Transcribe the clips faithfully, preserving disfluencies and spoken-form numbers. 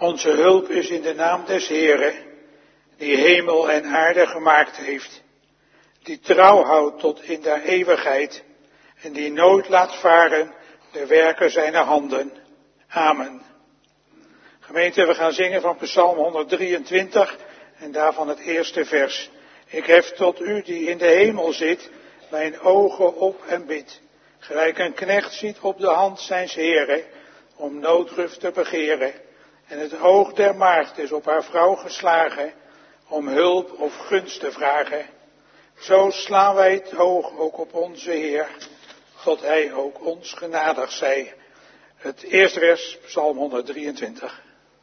Onze hulp is in de naam des Heeren, die hemel en aarde gemaakt heeft, die trouw houdt tot in der eeuwigheid en die nooit laat varen de werken zijner handen. Amen. Gemeente, we gaan zingen van Psalm honderddrieëntwintig en daarvan het eerste vers. Ik hef tot u die in de hemel zit, mijn ogen op en bid. Gelijk een knecht ziet op de hand zijns Heren, om noodrust te begeren. En het oog der maagd is op haar vrouw geslagen, om hulp of gunst te vragen. Zo slaan wij het oog ook op onze Heer, God hij ook ons genadig zij. Het eerste vers, Psalm honderddrieëntwintig.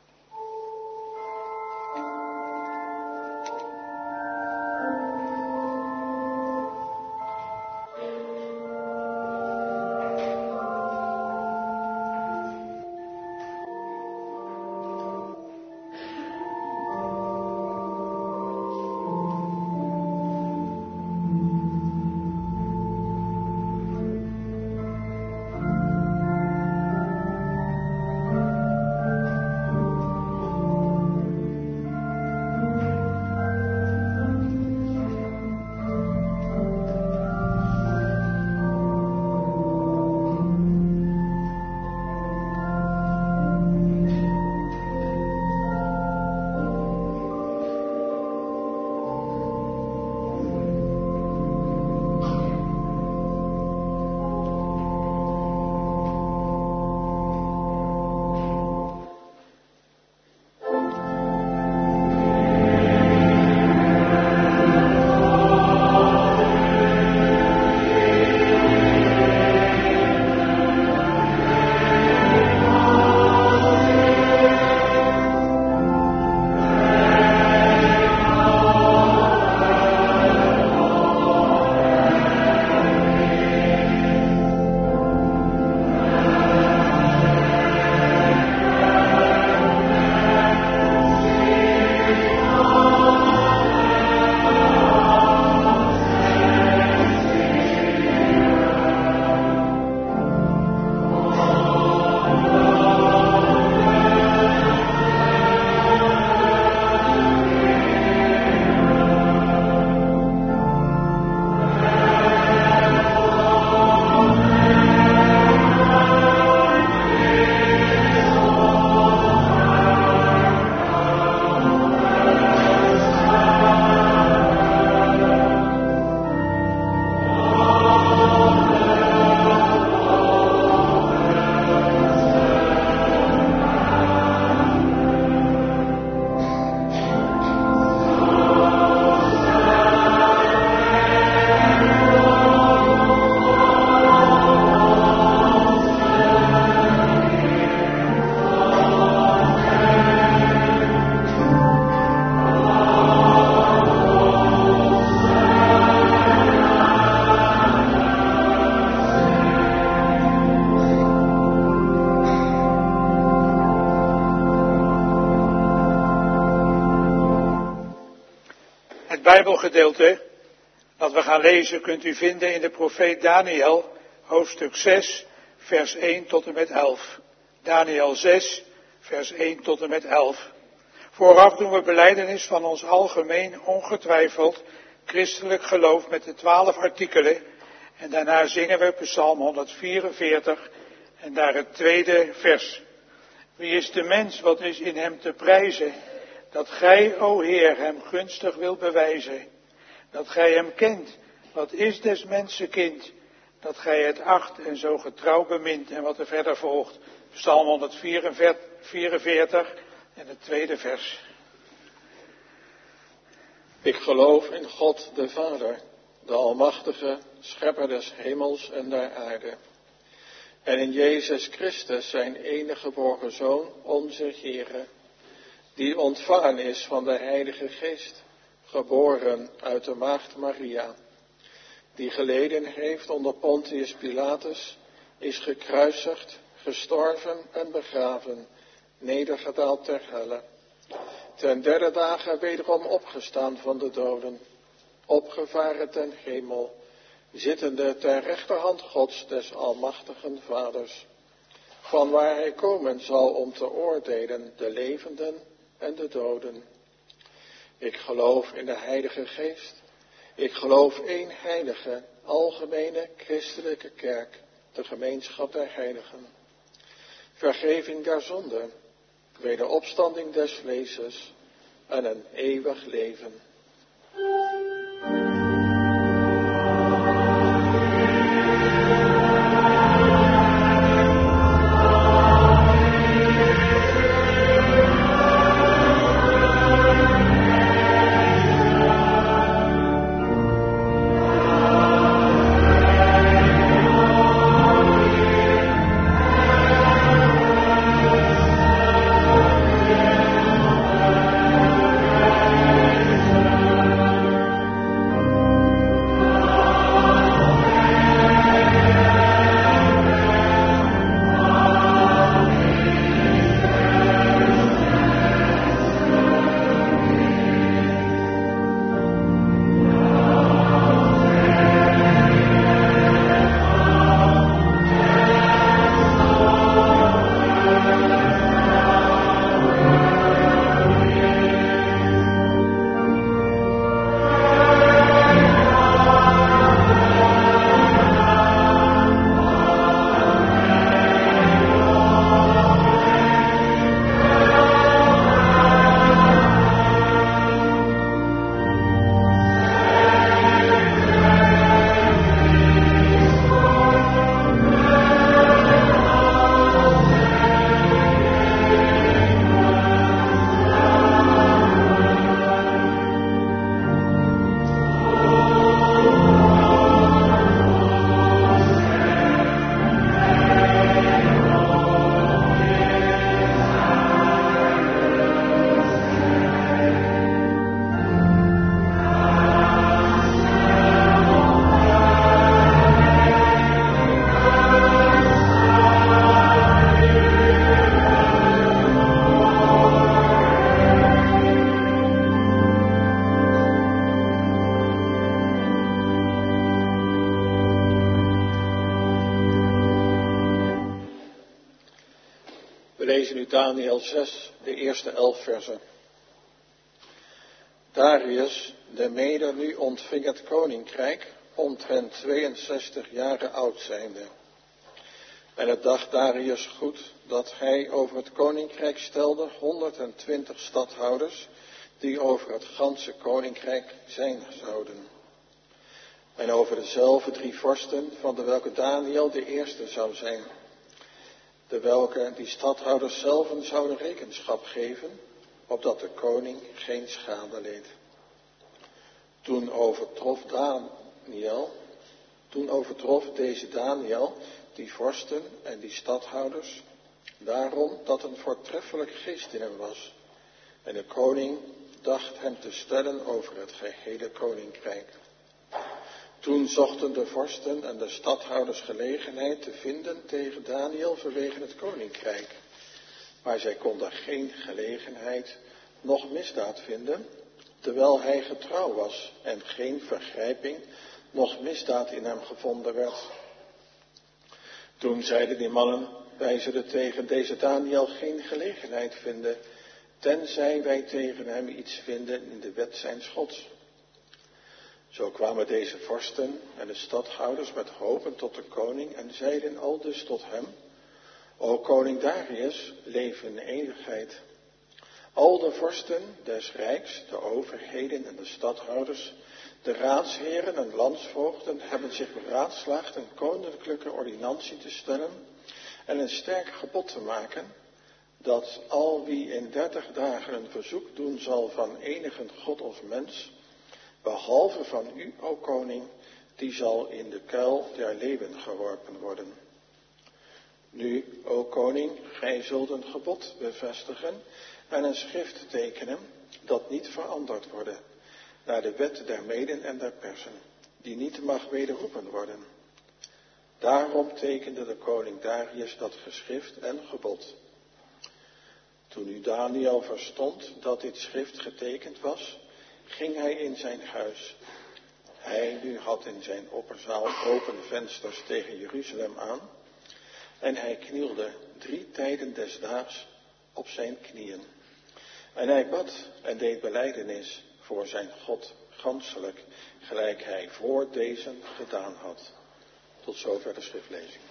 Bijbelgedeelte dat we gaan lezen kunt u vinden in de profeet Daniel, hoofdstuk zes, vers één tot en met elf. Daniel zes, vers één tot en met elf. Vooraf doen we belijdenis van ons algemeen, ongetwijfeld, christelijk geloof met de twaalf artikelen. En daarna zingen we Psalm honderdvierenveertig en daar het tweede vers. Wie is de mens, wat is in hem te prijzen? Dat gij, o Heer, hem gunstig wilt bewijzen. Dat gij hem kent, wat is des mensen kind. Dat gij het acht en zo getrouw bemint. En wat er verder volgt, Psalm honderdvierenveertig en het tweede vers. Ik geloof in God de Vader, de Almachtige, Schepper des hemels en der aarde. En in Jezus Christus, zijn enige geboren Zoon, onze Heere, die ontvangen is van de Heilige Geest, geboren uit de maagd Maria, die geleden heeft onder Pontius Pilatus, is gekruisigd, gestorven en begraven, nedergedaald ter helle, ten derde dagen wederom opgestaan van de doden, opgevaren ten hemel, zittende ter rechterhand Gods des almachtigen Vaders, van waar hij komen zal om te oordelen de levenden en de doden. Ik geloof in de Heilige Geest. Ik geloof één heilige, algemene, christelijke kerk, de gemeenschap der heiligen. Vergeving der zonden, wederopstanding des vleeses en een eeuwig leven. Daniel zes, de eerste elf versen. Darius, de Meder, nu ontving het koninkrijk, omtrent tweeënzestig jaren oud zijnde. En het dacht Darius goed dat hij over het koninkrijk stelde honderdtwintig stadhouders, die over het ganse koninkrijk zijn zouden. En over dezelfde drie vorsten, van de welke Daniel de eerste zou zijn, de welke die stadhouders zelven zouden rekenschap geven, opdat de koning geen schade leed. Toen overtrof Daniel, toen overtrof deze Daniel die vorsten en die stadhouders, daarom dat een voortreffelijk geest in hem was. En de koning dacht hem te stellen over het gehele koninkrijk. Toen zochten de vorsten en de stadhouders gelegenheid te vinden tegen Daniel vanwege het koninkrijk. Maar zij konden geen gelegenheid, noch misdaad vinden, terwijl hij getrouw was en geen vergrijping, noch misdaad in hem gevonden werd. Toen zeiden die mannen, wij zullen tegen deze Daniel geen gelegenheid vinden, tenzij wij tegen hem iets vinden in de wet zijns Gods. Zo kwamen deze vorsten en de stadhouders met hopen tot de koning en zeiden aldus tot hem, O koning Darius, leef in eeuwigheid. Al de vorsten des rijks, de overheden en de stadhouders, de raadsheren en landsvoogden hebben zich beraadslaagd een koninklijke ordinantie te stellen en een sterk gebod te maken, dat al wie in dertig dagen een verzoek doen zal van enigen god of mens, behalve van u, o koning, die zal in de kuil der leeuwen geworpen worden. Nu, o koning, gij zult een gebod bevestigen en een schrift tekenen, dat niet veranderd worden, naar de wet der Meden en der Persen, die niet mag wederroepen worden. Daarom tekende de koning Darius dat geschrift en gebod. Toen nu Daniel verstond dat dit schrift getekend was, ging hij in zijn huis. Hij nu had in zijn opperzaal open vensters tegen Jeruzalem aan. En hij knielde drie tijden des daags op zijn knieën. En hij bad en deed belijdenis voor zijn God ganselijk, gelijk hij voor deze gedaan had. Tot zover de schriftlezing.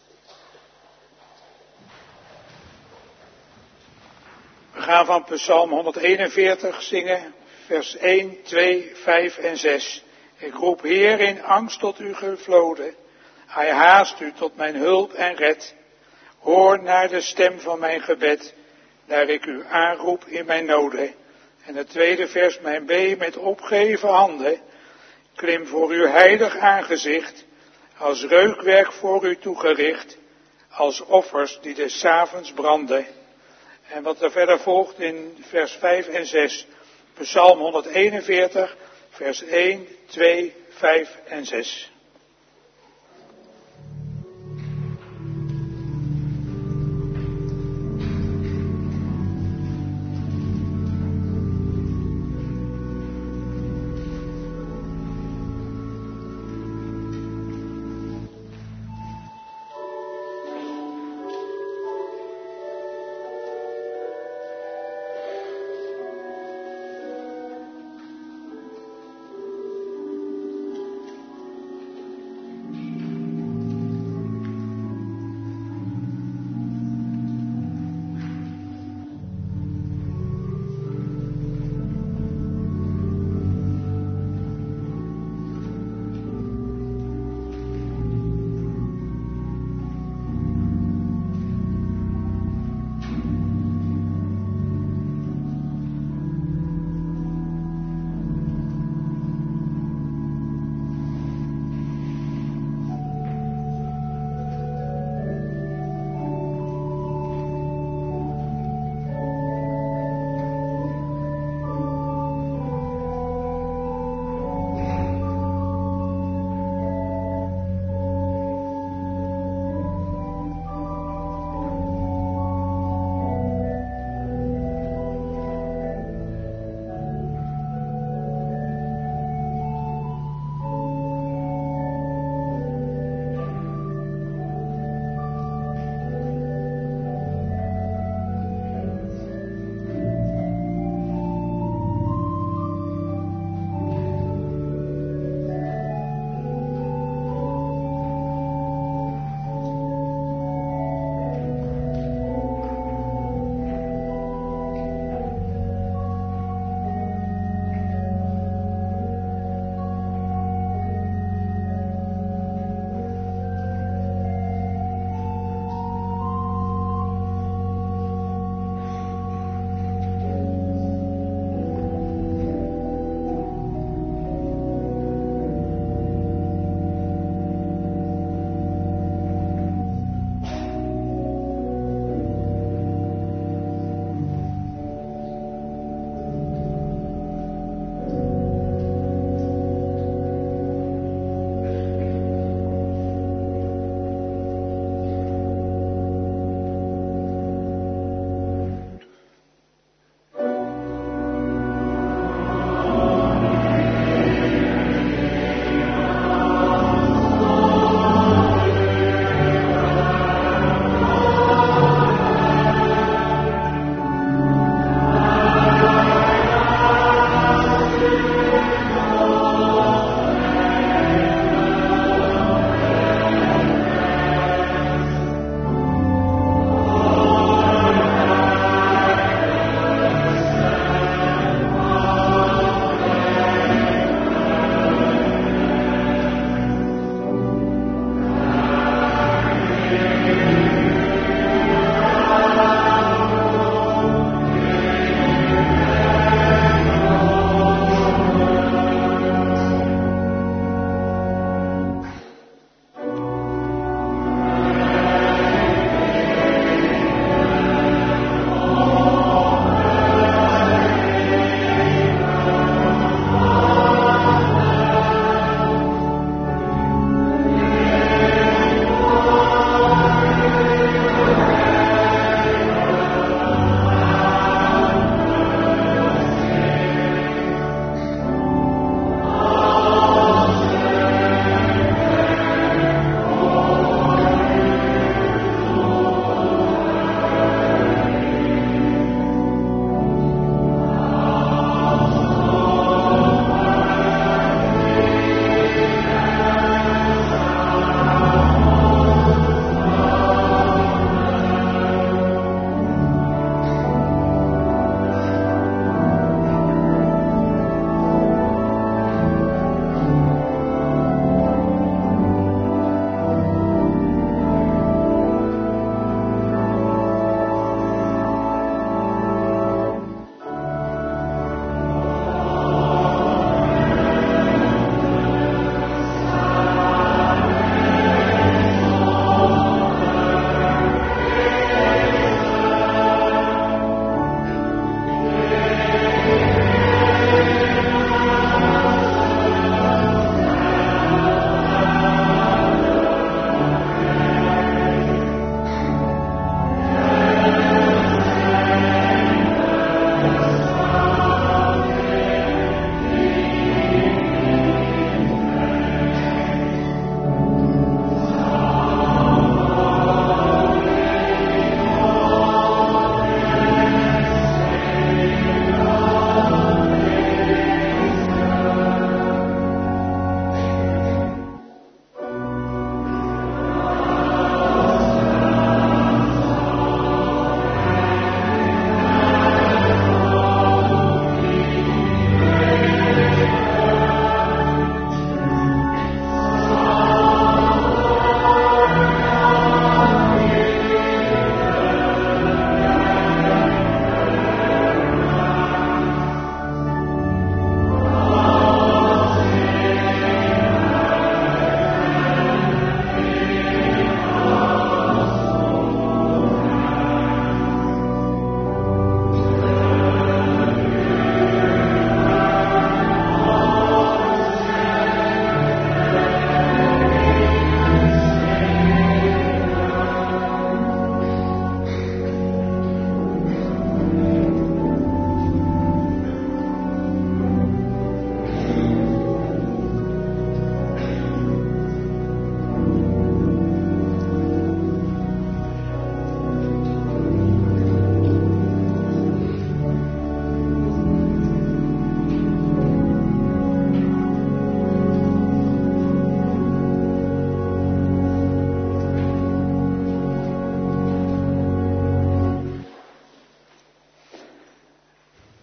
We gaan van Psalm honderdeenenveertig zingen, vers één, twee, vijf en zes. Ik roep Heer in angst tot u gevloden. Hij haast u tot mijn hulp en red. Hoor naar de stem van mijn gebed, daar ik u aanroep in mijn noden. En het tweede vers, mijn bee met opgeheven handen. Klim voor uw heilig aangezicht, als reukwerk voor u toegericht, als offers die des avonds branden. En wat er verder volgt in vers vijf en zes, Psalm honderdeenenveertig, vers één, twee, vijf en zes.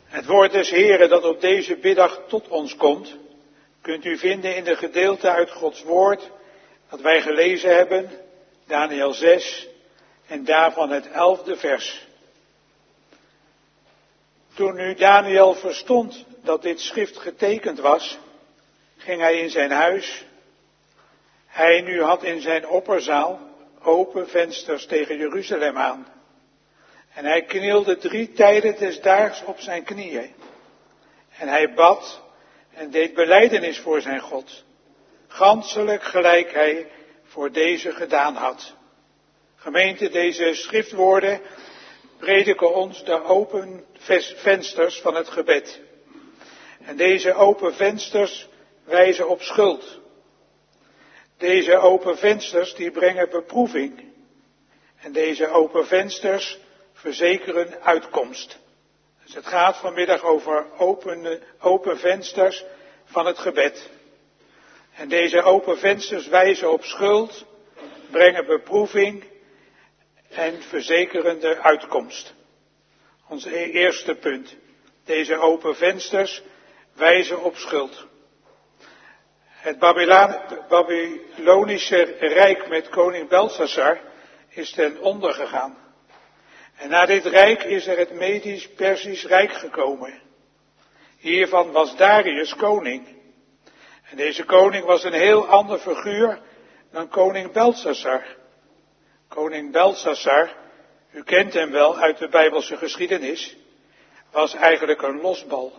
Het woord des Heren dat op deze middag tot ons komt, kunt u vinden in de gedeelte uit Gods woord dat wij gelezen hebben, Daniël zes en daarvan het elfde vers. Toen nu Daniël verstond dat dit schrift getekend was, ging hij in zijn huis. Hij nu had in zijn opperzaal open vensters tegen Jeruzalem aan. En hij knielde drie tijden des daags op zijn knieën. En hij bad en deed belijdenis voor zijn God, ganzelijk gelijk hij voor deze gedaan had. Gemeente, deze schriftwoorden prediken ons de open vensters van het gebed. En deze open vensters wijzen op schuld. Deze open vensters die brengen beproeving. En deze open vensters verzekeren uitkomst. Dus het gaat vanmiddag over open, open vensters van het gebed. En deze open vensters wijzen op schuld, brengen beproeving en verzekeren de uitkomst. Ons eerste punt. Deze open vensters wijzen op schuld. Het Babylonische rijk met koning Belshazzar is ten onder gegaan. En na dit rijk is er het Medisch-Persisch Rijk gekomen. Hiervan was Darius koning. En deze koning was een heel ander figuur dan koning Belshazzar. Koning Belshazzar, u kent hem wel uit de Bijbelse geschiedenis, was eigenlijk een losbal.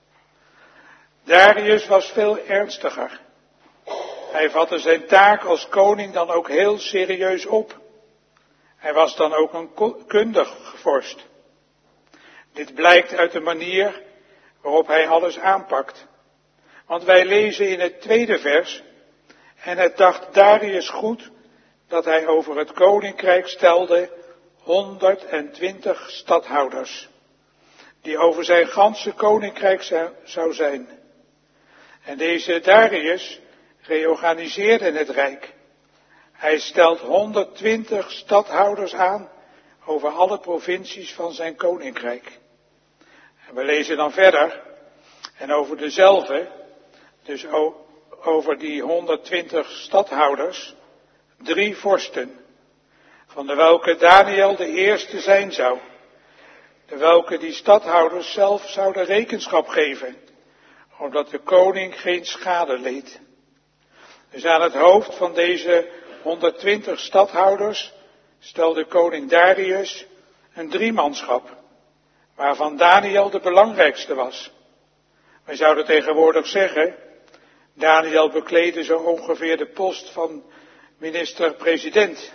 Darius was veel ernstiger. Hij vatte zijn taak als koning dan ook heel serieus op. Hij was dan ook een kundig vorst. Dit blijkt uit de manier waarop hij alles aanpakt. Want wij lezen in het tweede vers, en het dacht Darius goed dat hij over het koninkrijk stelde honderdtwintig stadhouders, die over zijn ganse koninkrijk zou zijn. En deze Darius reorganiseerde het rijk. Hij stelt honderdtwintig stadhouders aan over alle provincies van zijn koninkrijk. En we lezen dan verder, en over dezelfde, dus over die honderdtwintig stadhouders, drie vorsten, van de welke Daniël de eerste zijn zou, de welke die stadhouders zelf zouden rekenschap geven, omdat de koning geen schade leed. Dus aan het hoofd van deze honderdtwintig stadhouders stelde koning Darius een driemanschap, waarvan Daniël de belangrijkste was. Wij zouden tegenwoordig zeggen, Daniël bekleedde zo ongeveer de post van minister-president.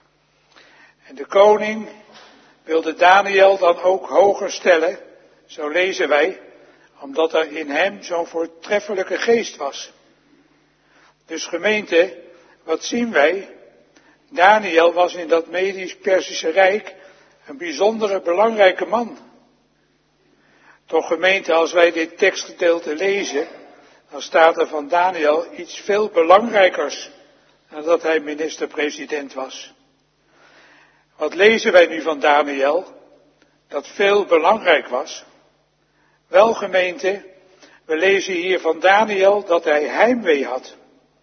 En de koning wilde Daniël dan ook hoger stellen, zo lezen wij, omdat er in hem zo'n voortreffelijke geest was. Dus gemeente, wat zien wij? Daniël was in dat Medisch-Persische Rijk een bijzondere belangrijke man. Toch gemeente, als wij dit tekstgedeelte lezen, dan staat er van Daniël iets veel belangrijkers dan dat hij minister-president was. Wat lezen wij nu van Daniël? Dat veel belangrijk was. Wel gemeente, we lezen hier van Daniël dat hij heimwee had.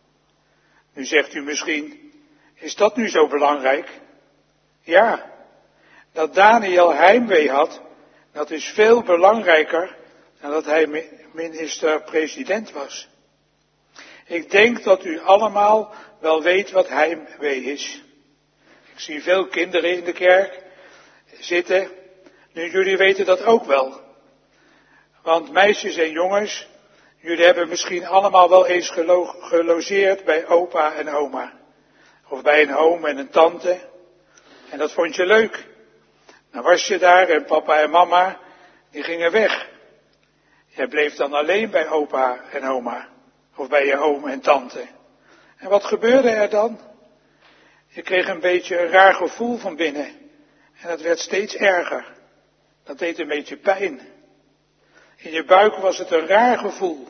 Nu zegt u misschien, is dat nu zo belangrijk? Ja, dat Daniël heimwee had, dat is veel belangrijker dan dat hij minister-president was. Ik denk dat u allemaal wel weet wat heimwee is. Ik zie veel kinderen in de kerk zitten. Nu, jullie weten dat ook wel. Want meisjes en jongens, jullie hebben misschien allemaal wel eens gelo- gelogeerd bij opa en oma. Of bij een oom en een tante. En dat vond je leuk. Dan was je daar en papa en mama, die gingen weg. Jij bleef dan alleen bij opa en oma. Of bij je oom en tante. En wat gebeurde er dan? Je kreeg een beetje een raar gevoel van binnen. En dat werd steeds erger. Dat deed een beetje pijn. In je buik was het een raar gevoel.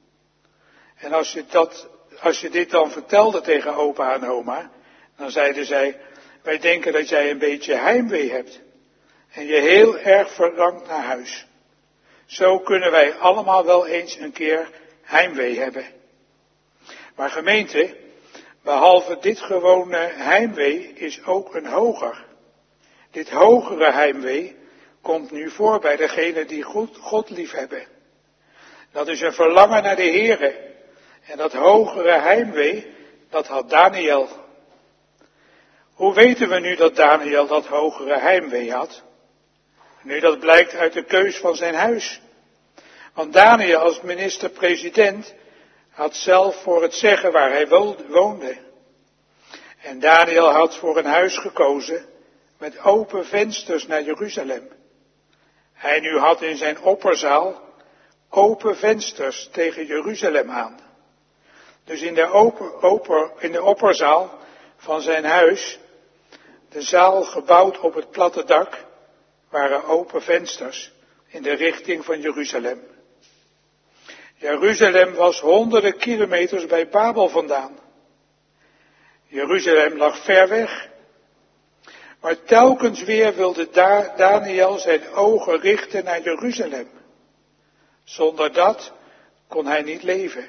En als je, dat, als je dit dan vertelde tegen opa en oma, dan zeiden zij, wij denken dat jij een beetje heimwee hebt. En je heel erg verlangt naar huis. Zo kunnen wij allemaal wel eens een keer heimwee hebben. Maar gemeente, behalve dit gewone heimwee is ook een hoger. Dit hogere heimwee komt nu voor bij degenen die God, God lief hebben. Dat is een verlangen naar de Here. En dat hogere heimwee, dat had Daniel. Hoe weten we nu dat Daniel dat hogere heimwee had? Nu, dat blijkt uit de keus van zijn huis. Want Daniel als minister-president had zelf voor het zeggen waar hij woonde. En Daniel had voor een huis gekozen met open vensters naar Jeruzalem. Hij nu had in zijn opperzaal open vensters tegen Jeruzalem aan. Dus in de, open, open, in de opperzaal van zijn huis, de zaal gebouwd op het platte dak, waren open vensters in de richting van Jeruzalem. Jeruzalem was honderden kilometers bij Babel vandaan. Jeruzalem lag ver weg. Maar telkens weer wilde Daniel zijn ogen richten naar Jeruzalem. Zonder dat kon hij niet leven.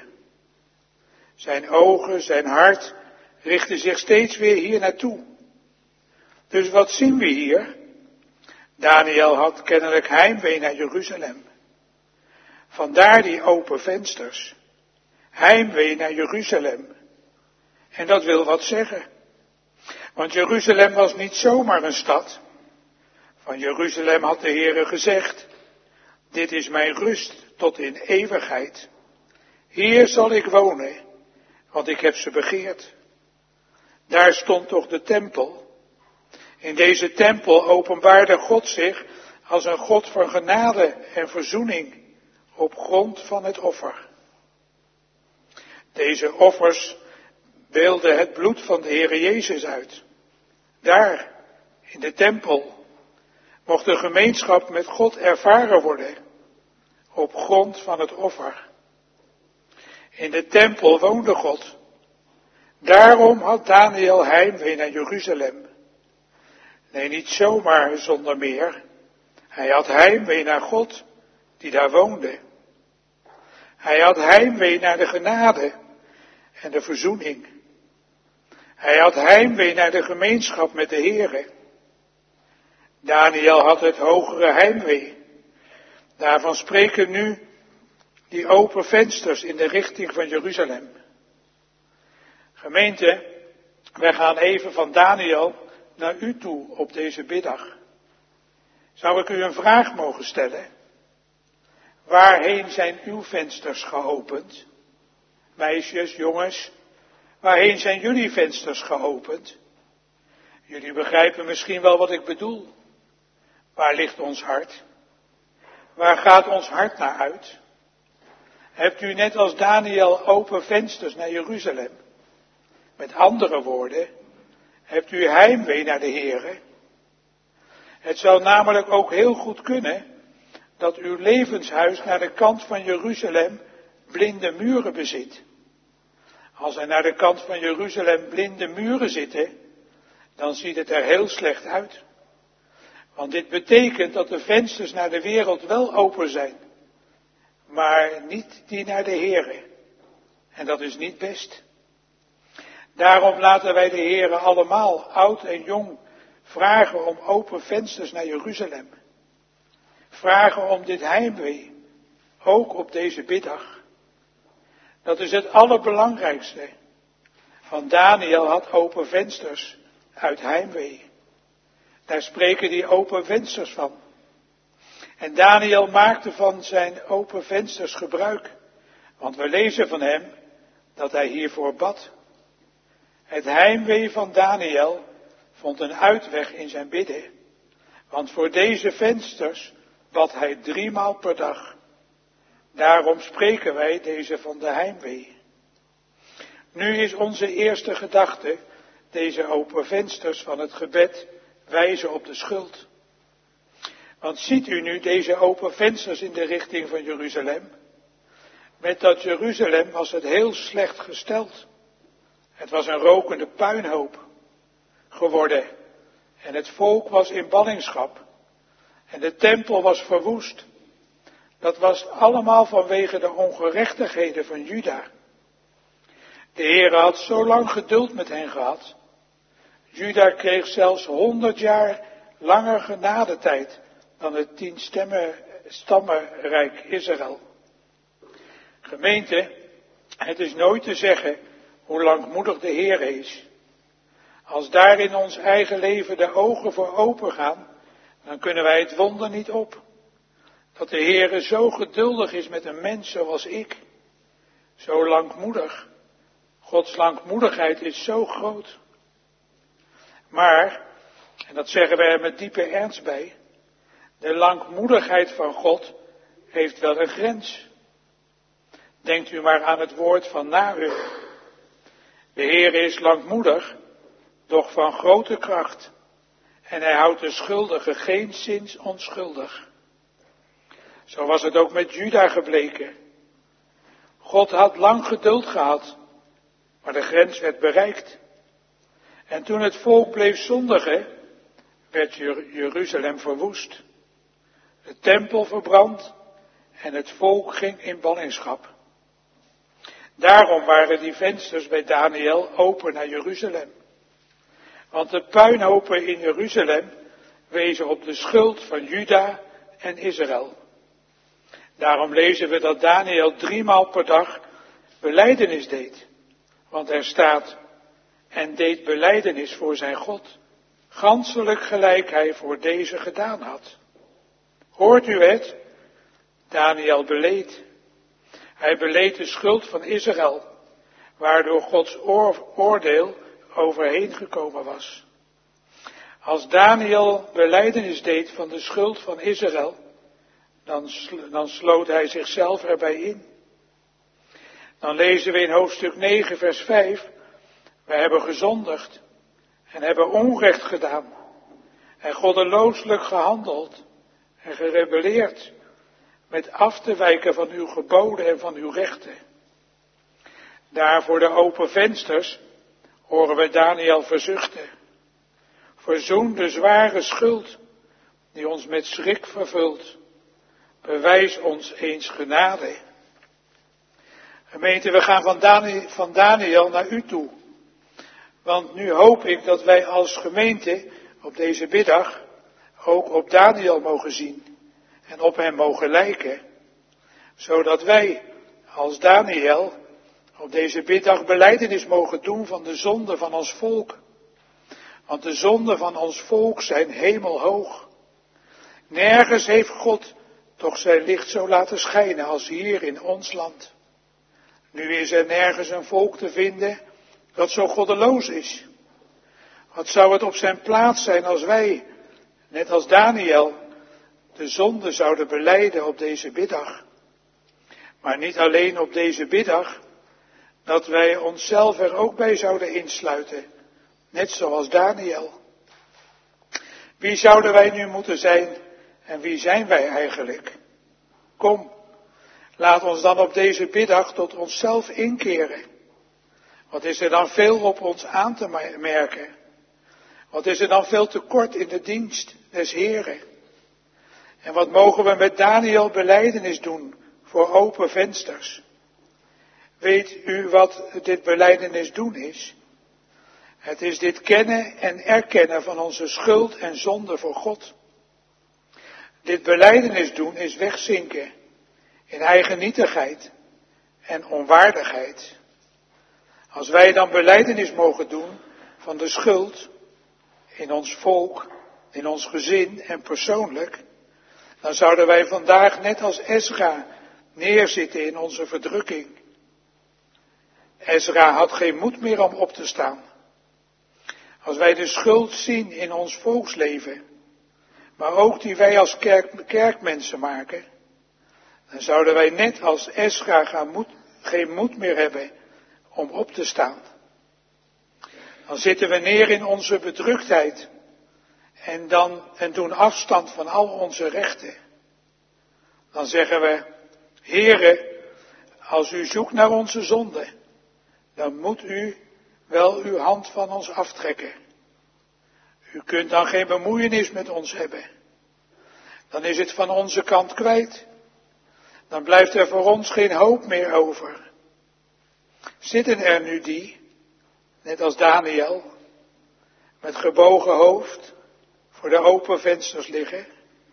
Zijn ogen, zijn hart richtten zich steeds weer hier naartoe. Dus wat zien we hier? Daniel had kennelijk heimwee naar Jeruzalem. Vandaar die open vensters. Heimwee naar Jeruzalem. En dat wil wat zeggen. Want Jeruzalem was niet zomaar een stad. Van Jeruzalem had de Heere gezegd: dit is mijn rust tot in eeuwigheid. Hier zal ik wonen, want ik heb ze begeerd. Daar stond toch de tempel. In deze tempel openbaarde God zich als een God van genade en verzoening op grond van het offer. Deze offers beelden het bloed van de Heere Jezus uit. Daar, in de tempel, mocht de gemeenschap met God ervaren worden, op grond van het offer. In de tempel woonde God. Daarom had Daniel heimwee naar Jeruzalem. Nee, niet zomaar zonder meer. Hij had heimwee naar God, die daar woonde. Hij had heimwee naar de genade en de verzoening. Hij had heimwee naar de gemeenschap met de Heere. Daniel had het hogere heimwee. Daarvan spreken nu die open vensters in de richting van Jeruzalem. Gemeente, wij gaan even van Daniel naar u toe op deze middag. Zou ik u een vraag mogen stellen? Waarheen zijn uw vensters geopend? Meisjes, jongens, waarheen zijn jullie vensters geopend? Jullie begrijpen misschien wel wat ik bedoel. Waar ligt ons hart? Waar gaat ons hart naar uit? Hebt u net als Daniel open vensters naar Jeruzalem? Met andere woorden, hebt u heimwee naar de Heere? Het zou namelijk ook heel goed kunnen dat uw levenshuis naar de kant van Jeruzalem blinde muren bezit. Als er naar de kant van Jeruzalem blinde muren zitten, dan ziet het er heel slecht uit. Want dit betekent dat de vensters naar de wereld wel open zijn, maar niet die naar de Heere. En dat is niet best. Daarom laten wij de Heere allemaal, oud en jong, vragen om open vensters naar Jeruzalem. Vragen om dit heimwee, ook op deze middag. Dat is het allerbelangrijkste. Van Daniel had open vensters uit heimwee. Daar spreken die open vensters van. En Daniel maakte van zijn open vensters gebruik. Want we lezen van hem dat hij hiervoor bad. Het heimwee van Daniel vond een uitweg in zijn bidden. Want voor deze vensters bad hij driemaal per dag. Daarom spreken wij deze van de heimwee. Nu is onze eerste gedachte, deze open vensters van het gebed wijzen op de schuld. Want ziet u nu deze open vensters in de richting van Jeruzalem? Met dat Jeruzalem was het heel slecht gesteld. Het was een rokende puinhoop geworden. En het volk was in ballingschap. En de tempel was verwoest. Dat was allemaal vanwege de ongerechtigheden van Juda. De Heere had zo lang geduld met hen gehad. Juda kreeg zelfs honderd jaar langer genadetijd dan het tien stemmen, stammenrijk Israël. Gemeente, het is nooit te zeggen hoe langmoedig de Heere is. Als daar in ons eigen leven de ogen voor open gaan, dan kunnen wij het wonder niet op. Dat de Heere zo geduldig is met een mens zoals ik. Zo langmoedig. Gods langmoedigheid is zo groot. Maar, en dat zeggen wij er met diepe ernst bij, de langmoedigheid van God heeft wel een grens. Denkt u maar aan het woord van Nahum. De Heere is langmoedig, doch van grote kracht. En hij houdt de schuldige geenszins onschuldig. Zo was het ook met Juda gebleken. God had lang geduld gehad, maar de grens werd bereikt. En toen het volk bleef zondigen, werd Jeruzalem verwoest. De tempel verbrand en het volk ging in ballingschap. Daarom waren die vensters bij Daniel open naar Jeruzalem. Want de puinhopen in Jeruzalem wezen op de schuld van Juda en Israël. Daarom lezen we dat Daniel driemaal per dag belijdenis deed. Want er staat, en deed belijdenis voor zijn God, ganselijk gelijk hij voor deze gedaan had. Hoort u het? Daniel beleed. Hij beleed de schuld van Israël, waardoor Gods oor, oordeel overheen gekomen was. Als Daniel belijdenis deed van de schuld van Israël, dan, dan sloot hij zichzelf erbij in. Dan lezen we in hoofdstuk negen vers vijf, wij hebben gezondigd en hebben onrecht gedaan en goddelooselijk gehandeld en gerebelleerd met af te wijken van uw geboden en van uw rechten. Daar voor de open vensters horen we Daniel verzuchten. Verzoen de zware schuld die ons met schrik vervult. Bewijs ons eens genade. Gemeente, we gaan van Daniel, van Daniel naar u toe. Want nu hoop ik dat wij als gemeente op deze middag ook op Daniel mogen zien en op hem mogen lijken. Zodat wij als Daniel op deze middag belijdenis mogen doen van de zonde van ons volk. Want de zonden van ons volk zijn hemelhoog. Nergens heeft God toch zijn licht zo laten schijnen als hier in ons land. Nu is er nergens een volk te vinden dat zo goddeloos is. Wat zou het op zijn plaats zijn als wij, net als Daniel, de zonde zouden belijden op deze middag. Maar niet alleen op deze middag, dat wij onszelf er ook bij zouden insluiten, net zoals Daniel. Wie zouden wij nu moeten zijn en wie zijn wij eigenlijk? Kom, laat ons dan op deze middag tot onszelf inkeren. Wat is er dan veel op ons aan te merken? Wat is er dan veel tekort in de dienst des Heren? En wat mogen we met Daniel belijdenis doen voor open vensters? Weet u wat dit belijdenis doen is? Het is dit kennen en erkennen van onze schuld en zonde voor God. Dit belijdenis doen is wegzinken in eigennietigheid en onwaardigheid. Als wij dan belijdenis mogen doen van de schuld in ons volk, in ons gezin en persoonlijk, dan zouden wij vandaag net als Ezra neerzitten in onze verdrukking. Ezra had geen moed meer om op te staan. Als wij de schuld zien in ons volksleven, maar ook die wij als kerk, kerkmensen maken, dan zouden wij net als Ezra gaan moed, geen moed meer hebben om op te staan. Dan zitten we neer in onze bedruktheid en, dan, en doen afstand van al onze rechten. Dan zeggen we, Heere, als u zoekt naar onze zonde, dan moet u wel uw hand van ons aftrekken. U kunt dan geen bemoeienis met ons hebben. Dan is het van onze kant kwijt. dan blijft er voor ons geen hoop meer over. Zitten er nu die, net als Daniel, met gebogen hoofd voor de open vensters liggen?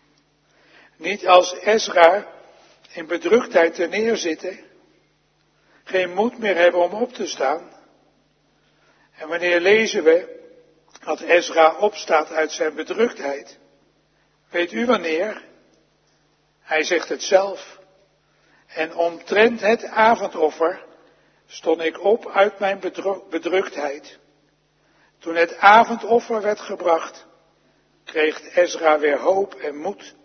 Niet als Ezra in bedruktheid ter neerzitten, geen moed meer hebben om op te staan. En wanneer lezen we dat Ezra opstaat uit zijn bedruktheid? Weet u wanneer? Hij zegt het zelf. En omtrent het avondoffer stond ik op uit mijn bedruktheid. Toen het avondoffer werd gebracht, kreeg Ezra weer hoop en moed.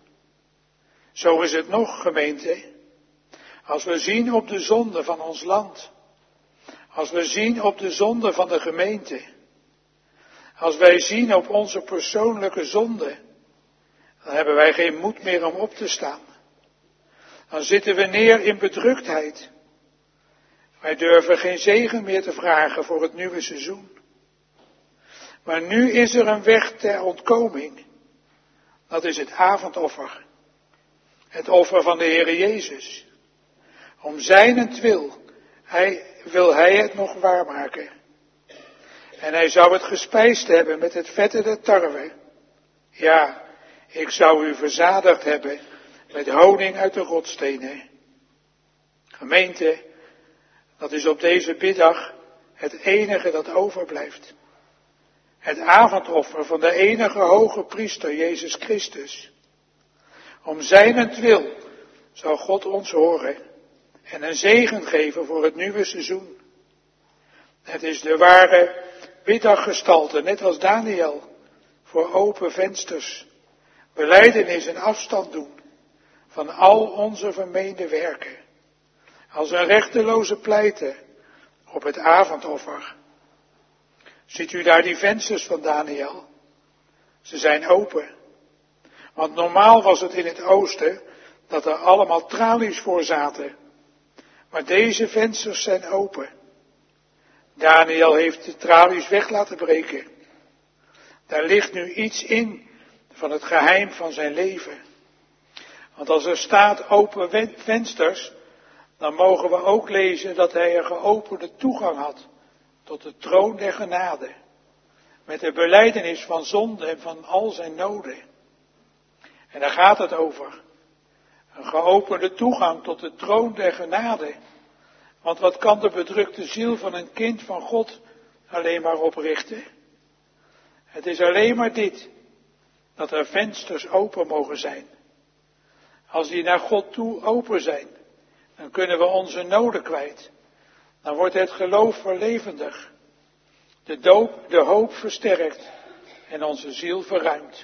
Zo is het nog, gemeente. Als we zien op de zonde van ons land. Als we zien op de zonde van de gemeente. Als wij zien op onze persoonlijke zonde, dan hebben wij geen moed meer om op te staan. Dan zitten we neer in bedruktheid. Wij durven geen zegen meer te vragen voor het nieuwe seizoen. Maar nu is er een weg ter ontkoming. Dat is het avondoffer. Het offer van de Heere Jezus. Om zijnentwil hij, wil hij het nog waarmaken. En hij zou het gespijsd hebben met het vette der tarwe. Ja, ik zou u verzadigd hebben met honing uit de rotstenen. Gemeente, dat is op deze biddag het enige dat overblijft. Het avondoffer van de enige hoge priester, Jezus Christus. Om zijnentwil zou God ons horen en een zegen geven voor het nieuwe seizoen. Het is de ware biddaggestalte, net als Daniel, voor open vensters, belijdenis en afstand doen van al onze vermeende werken, als een rechteloze pleiter op het avondoffer. Ziet u daar die vensters van Daniel? Ze zijn open. Want normaal was het in het oosten dat er allemaal tralies voor zaten. Maar deze vensters zijn open. Daniel heeft de tralies weg laten breken. Daar ligt nu iets in van het geheim van zijn leven. Want als er staat open vensters, dan mogen we ook lezen dat hij een geopende toegang had tot de troon der genade. Met de belijdenis van zonde en van al zijn noden. En daar gaat het over. Een geopende toegang tot de troon der genade. Want wat kan de bedrukte ziel van een kind van God alleen maar oprichten? Het is alleen maar dit, dat er vensters open mogen zijn. Als die naar God toe open zijn, dan kunnen we onze noden kwijt. Dan wordt het geloof verlevendig. De doop, de hoop versterkt en onze ziel verruimd.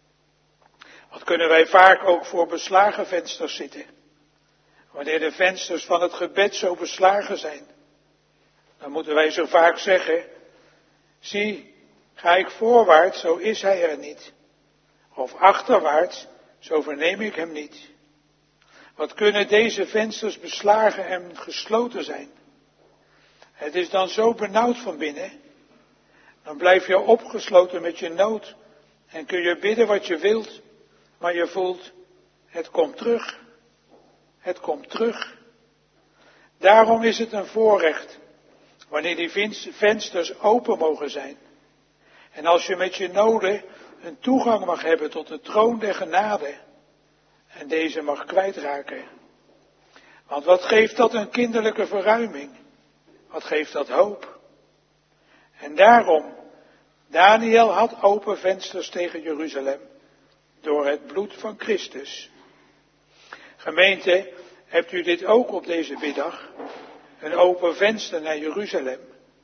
Wat kunnen wij vaak ook voor beslagen vensters zitten. Wanneer de vensters van het gebed zo beslagen zijn, dan moeten wij zo vaak zeggen, zie, ga ik voorwaarts, zo is hij er niet. Of achterwaarts, zo verneem ik hem niet. Wat kunnen deze vensters beslagen en gesloten zijn? Het is dan zo benauwd van binnen. Dan blijf je opgesloten met je nood en kun je bidden wat je wilt, maar je voelt, het komt terug. Het komt terug. Daarom is het een voorrecht wanneer die vensters open mogen zijn. En als je met je noden een toegang mag hebben tot de troon der genade en deze mag kwijtraken. Want wat geeft dat een kinderlijke verruiming? Wat geeft dat hoop? En daarom, Daniel had open vensters tegen Jeruzalem door het bloed van Christus. Gemeente, hebt u dit ook op deze middag? Een open venster naar Jeruzalem.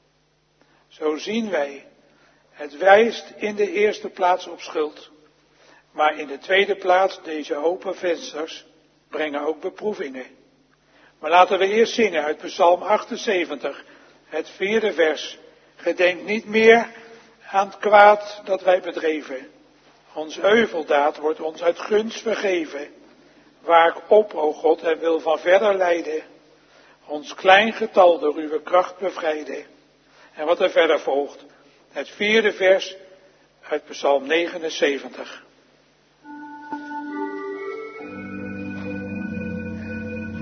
Zo zien wij, het wijst in de eerste plaats op schuld. Maar in de tweede plaats, deze open vensters brengen ook beproevingen. Maar laten we eerst zingen uit Psalm achtenzeventig, het vierde vers. Gedenk niet meer aan het kwaad dat wij bedreven. Ons euveldaad wordt ons uit gunst vergeven. Waak op, o God, en wil van verder leiden. Ons klein getal door uw kracht bevrijden. En wat er verder volgt. Het vierde vers uit Psalm negenenzeventig.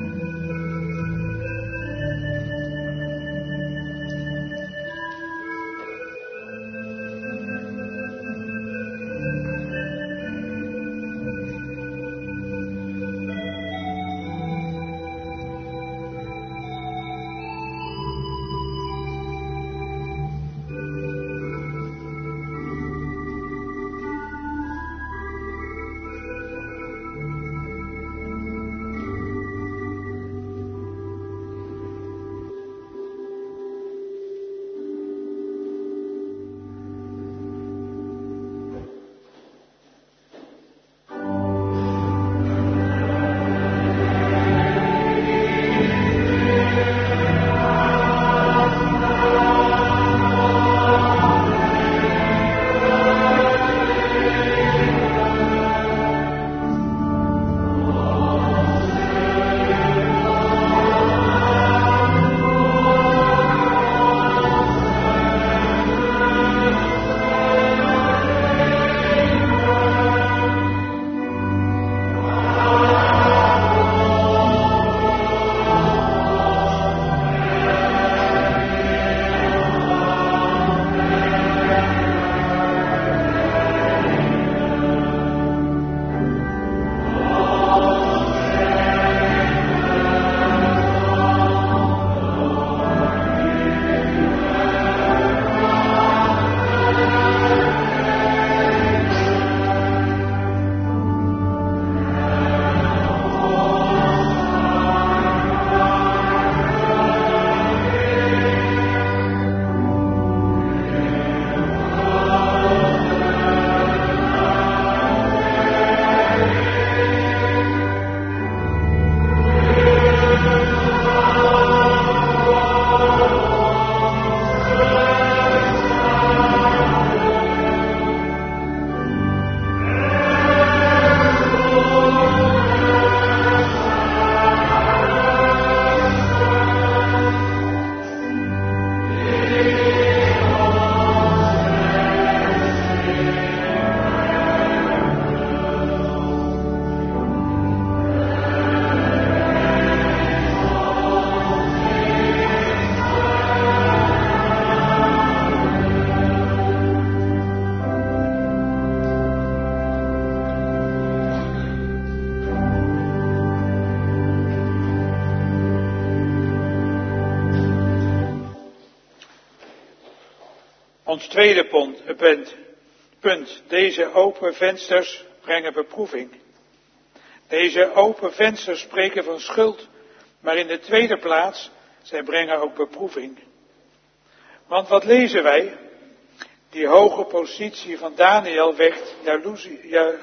Ons tweede punt, punt, punt. Deze open vensters brengen beproeving. Deze open vensters spreken van schuld, maar in de tweede plaats, zij brengen ook beproeving. Want wat lezen wij? Die hoge positie van Daniel wekt jaloezie, ja,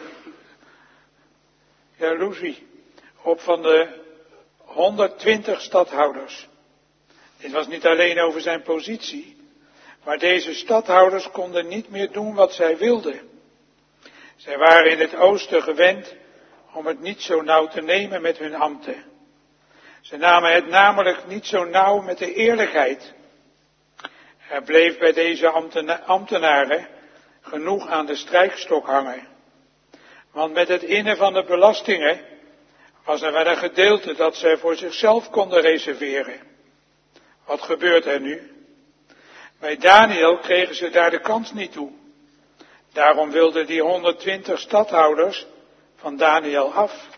jaloezie op van de honderdtwintig stadhouders. Dit was niet alleen over zijn positie, maar deze stadhouders konden niet meer doen wat zij wilden. Zij waren in het oosten gewend om het niet zo nauw te nemen met hun ambten. Ze namen het namelijk niet zo nauw met de eerlijkheid. Er bleef bij deze ambtenaren genoeg aan de strijkstok hangen. Want met het innen van de belastingen was er wel een gedeelte dat zij voor zichzelf konden reserveren. Wat gebeurt er nu? Bij Daniel kregen ze daar de kans niet toe. Daarom wilden die honderdtwintig stadhouders van Daniel af.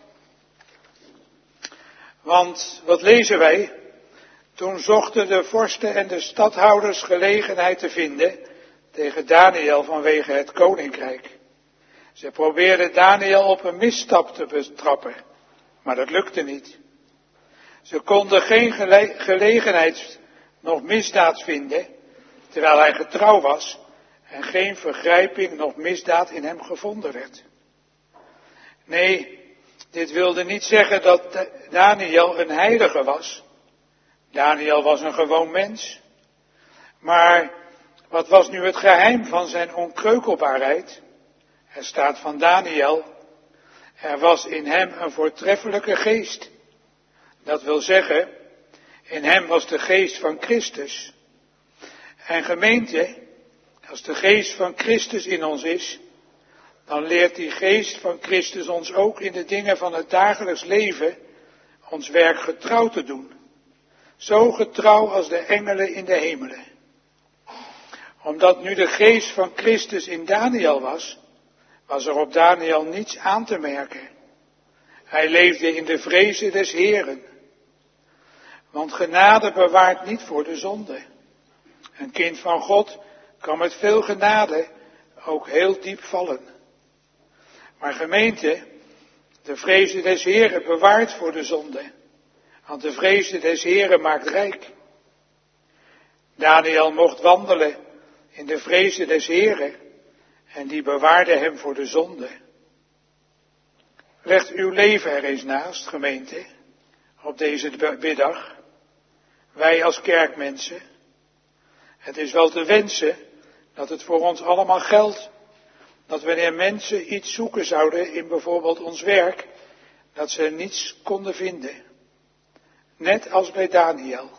Want wat lezen wij? Toen zochten de vorsten en de stadhouders gelegenheid te vinden tegen Daniel vanwege het koninkrijk. Ze probeerden Daniel op een misstap te betrappen, maar dat lukte niet. Ze konden geen gele- gelegenheid nog misdaad vinden, terwijl hij getrouw was en geen vergrijping nog misdaad in hem gevonden werd. Nee, dit wilde niet zeggen dat Daniel een heilige was. Daniel was een gewoon mens. Maar wat was nu het geheim van zijn onkreukelbaarheid? Er staat van Daniel, er was in hem een voortreffelijke geest. Dat wil zeggen, in hem was de geest van Christus. En gemeente, als de geest van Christus in ons is, dan leert die geest van Christus ons ook in de dingen van het dagelijks leven ons werk getrouw te doen. Zo getrouw als de engelen in de hemelen. Omdat nu de geest van Christus in Daniel was, was er op Daniel niets aan te merken. Hij leefde in de vreze des Heren. Want genade bewaart niet voor de zonde. Een kind van God kan met veel genade ook heel diep vallen. Maar gemeente, de vreze des Heren bewaart voor de zonde. Want de vreze des Heren maakt rijk. Daniel mocht wandelen in de vreze des Heren en die bewaarde hem voor de zonde. Legt uw leven er eens naast, gemeente, op deze middag. Wij als kerkmensen. Het is wel te wensen dat het voor ons allemaal geldt, dat wanneer mensen iets zoeken zouden in bijvoorbeeld ons werk, dat ze niets konden vinden. Net als bij Daniel.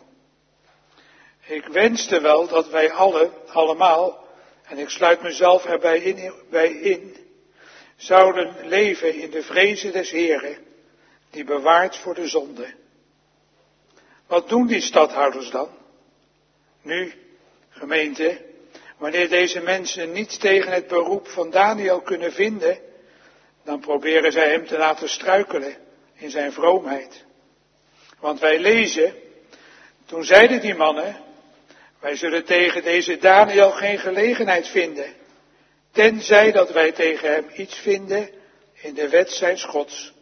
Ik wenste wel dat wij alle, allemaal, en ik sluit mezelf erbij in, bij in, zouden leven in de vreze des Heren, die bewaart voor de zonde. Wat doen die stadhouders dan? Nu, gemeente, wanneer deze mensen niets tegen het beroep van Daniel kunnen vinden, dan proberen zij hem te laten struikelen in zijn vroomheid. Want wij lezen, toen zeiden die mannen, wij zullen tegen deze Daniel geen gelegenheid vinden, tenzij dat wij tegen hem iets vinden in de wet zijns Gods.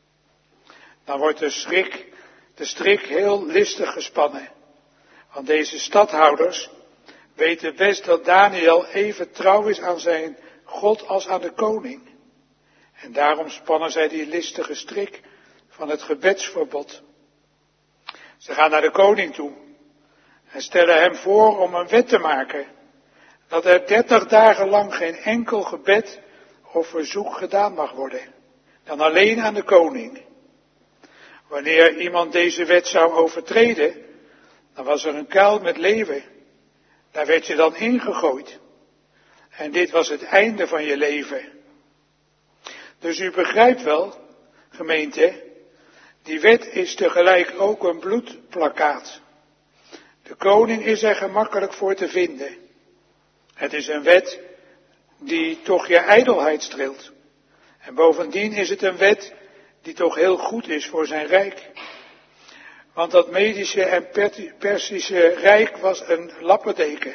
Dan wordt de strik, de strik heel listig gespannen, want deze stadhouders weten best dat Daniel even trouw is aan zijn God als aan de koning. En daarom spannen zij die listige strik van het gebedsverbod. Ze gaan naar de koning toe en stellen hem voor om een wet te maken, dat er dertig dagen lang geen enkel gebed of verzoek gedaan mag worden, dan alleen aan de koning. Wanneer iemand deze wet zou overtreden, dan was er een kuil met leeuwen. Daar werd je dan ingegooid. En dit was het einde van je leven. Dus u begrijpt wel, gemeente, die wet is tegelijk ook een bloedplakkaat. De koning is er gemakkelijk voor te vinden. Het is een wet die toch je ijdelheid streelt. En bovendien is het een wet die toch heel goed is voor zijn rijk. Want dat Medische en Persische rijk was een lappendeken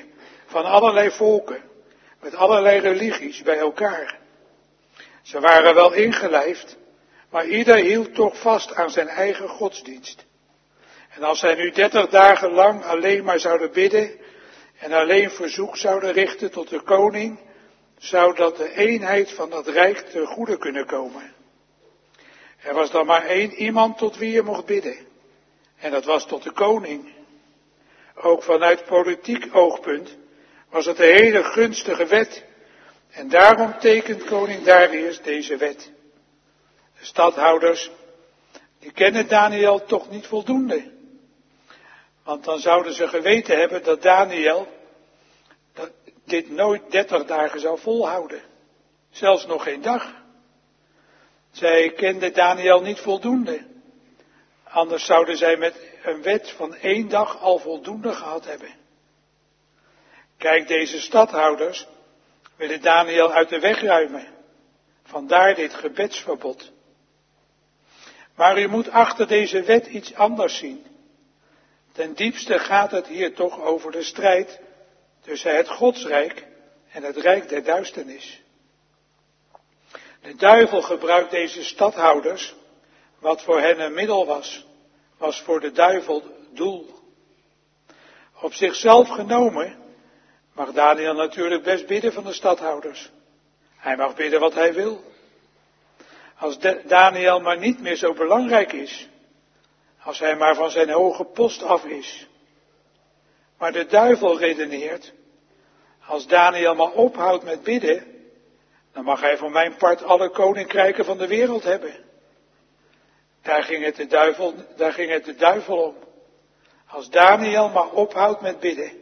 van allerlei volken, met allerlei religies bij elkaar. Ze waren wel ingelijfd, maar ieder hield toch vast aan zijn eigen godsdienst. En als zij nu dertig dagen lang alleen maar zouden bidden en alleen verzoek zouden richten tot de koning, zou dat de eenheid van dat rijk ten goede kunnen komen. Er was dan maar één iemand tot wie je mocht bidden, en dat was tot de koning. Ook vanuit politiek oogpunt was het een hele gunstige wet, en daarom tekent koning Darius deze wet. De stadhouders, die kennen Daniel toch niet voldoende. Want dan zouden ze geweten hebben dat Daniel dat dit nooit dertig dagen zou volhouden. Zelfs nog geen dag. Zij kenden Daniel niet voldoende. Anders zouden zij met een wet van één dag al voldoende gehad hebben. Kijk, deze stadhouders willen Daniel uit de weg ruimen. Vandaar dit gebedsverbod. Maar u moet achter deze wet iets anders zien. Ten diepste gaat het hier toch over de strijd tussen het Godsrijk en het rijk der duisternis. De duivel gebruikt deze stadhouders, wat voor hen een middel was, was voor de duivel doel. Op zichzelf genomen mag Daniel natuurlijk best bidden van de stadhouders. Hij mag bidden wat hij wil. Als de, Daniel maar niet meer zo belangrijk is, als hij maar van zijn hoge post af is. Maar de duivel redeneert, als Daniel maar ophoudt met bidden, dan mag hij voor mijn part alle koninkrijken van de wereld hebben. Daar ging het de duivel, daar ging het de duivel om. Als Daniel maar ophoudt met bidden.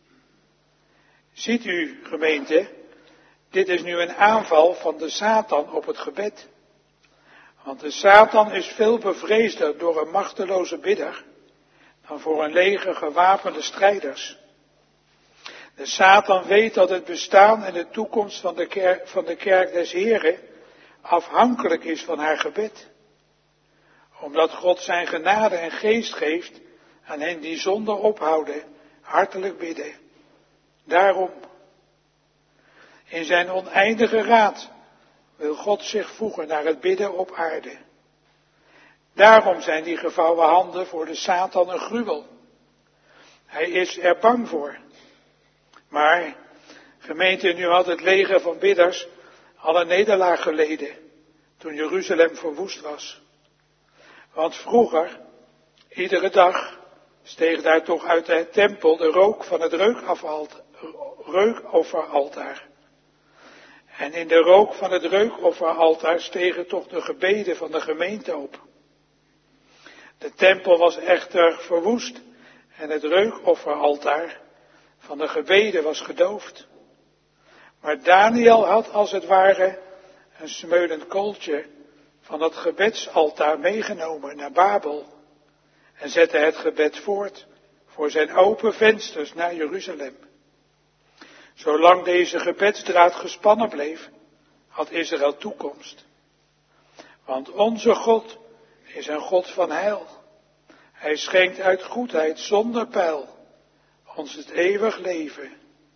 Ziet u, gemeente, dit is nu een aanval van de Satan op het gebed. Want de Satan is veel bevreesder door een machteloze bidder dan voor een leger gewapende strijders. De Satan weet dat het bestaan en de toekomst van de kerk, van de kerk des Heren afhankelijk is van haar gebed. Omdat God zijn genade en geest geeft aan hen die zonder ophouden hartelijk bidden. Daarom, in zijn oneindige raad, wil God zich voegen naar het bidden op aarde. Daarom zijn die gevouwen handen voor de Satan een gruwel. Hij is er bang voor. Maar, gemeente, nu had het leger van bidders al een nederlaag geleden, toen Jeruzalem verwoest was. Want vroeger, iedere dag, steeg daar toch uit de tempel de rook van het reukofferaltaar. En in de rook van het reukofferaltaar stegen toch de gebeden van de gemeente op. De tempel was echter verwoest en het reukofferaltaar van de gebeden was gedoofd. Maar Daniel had als het ware een smeulend kooltje van het gebedsaltaar meegenomen naar Babel en zette het gebed voort voor zijn open vensters naar Jeruzalem. Zolang deze gebedsdraad gespannen bleef, had Israël toekomst. Want onze God is een God van heil. Hij schenkt uit goedheid zonder peil ons het eeuwig leven.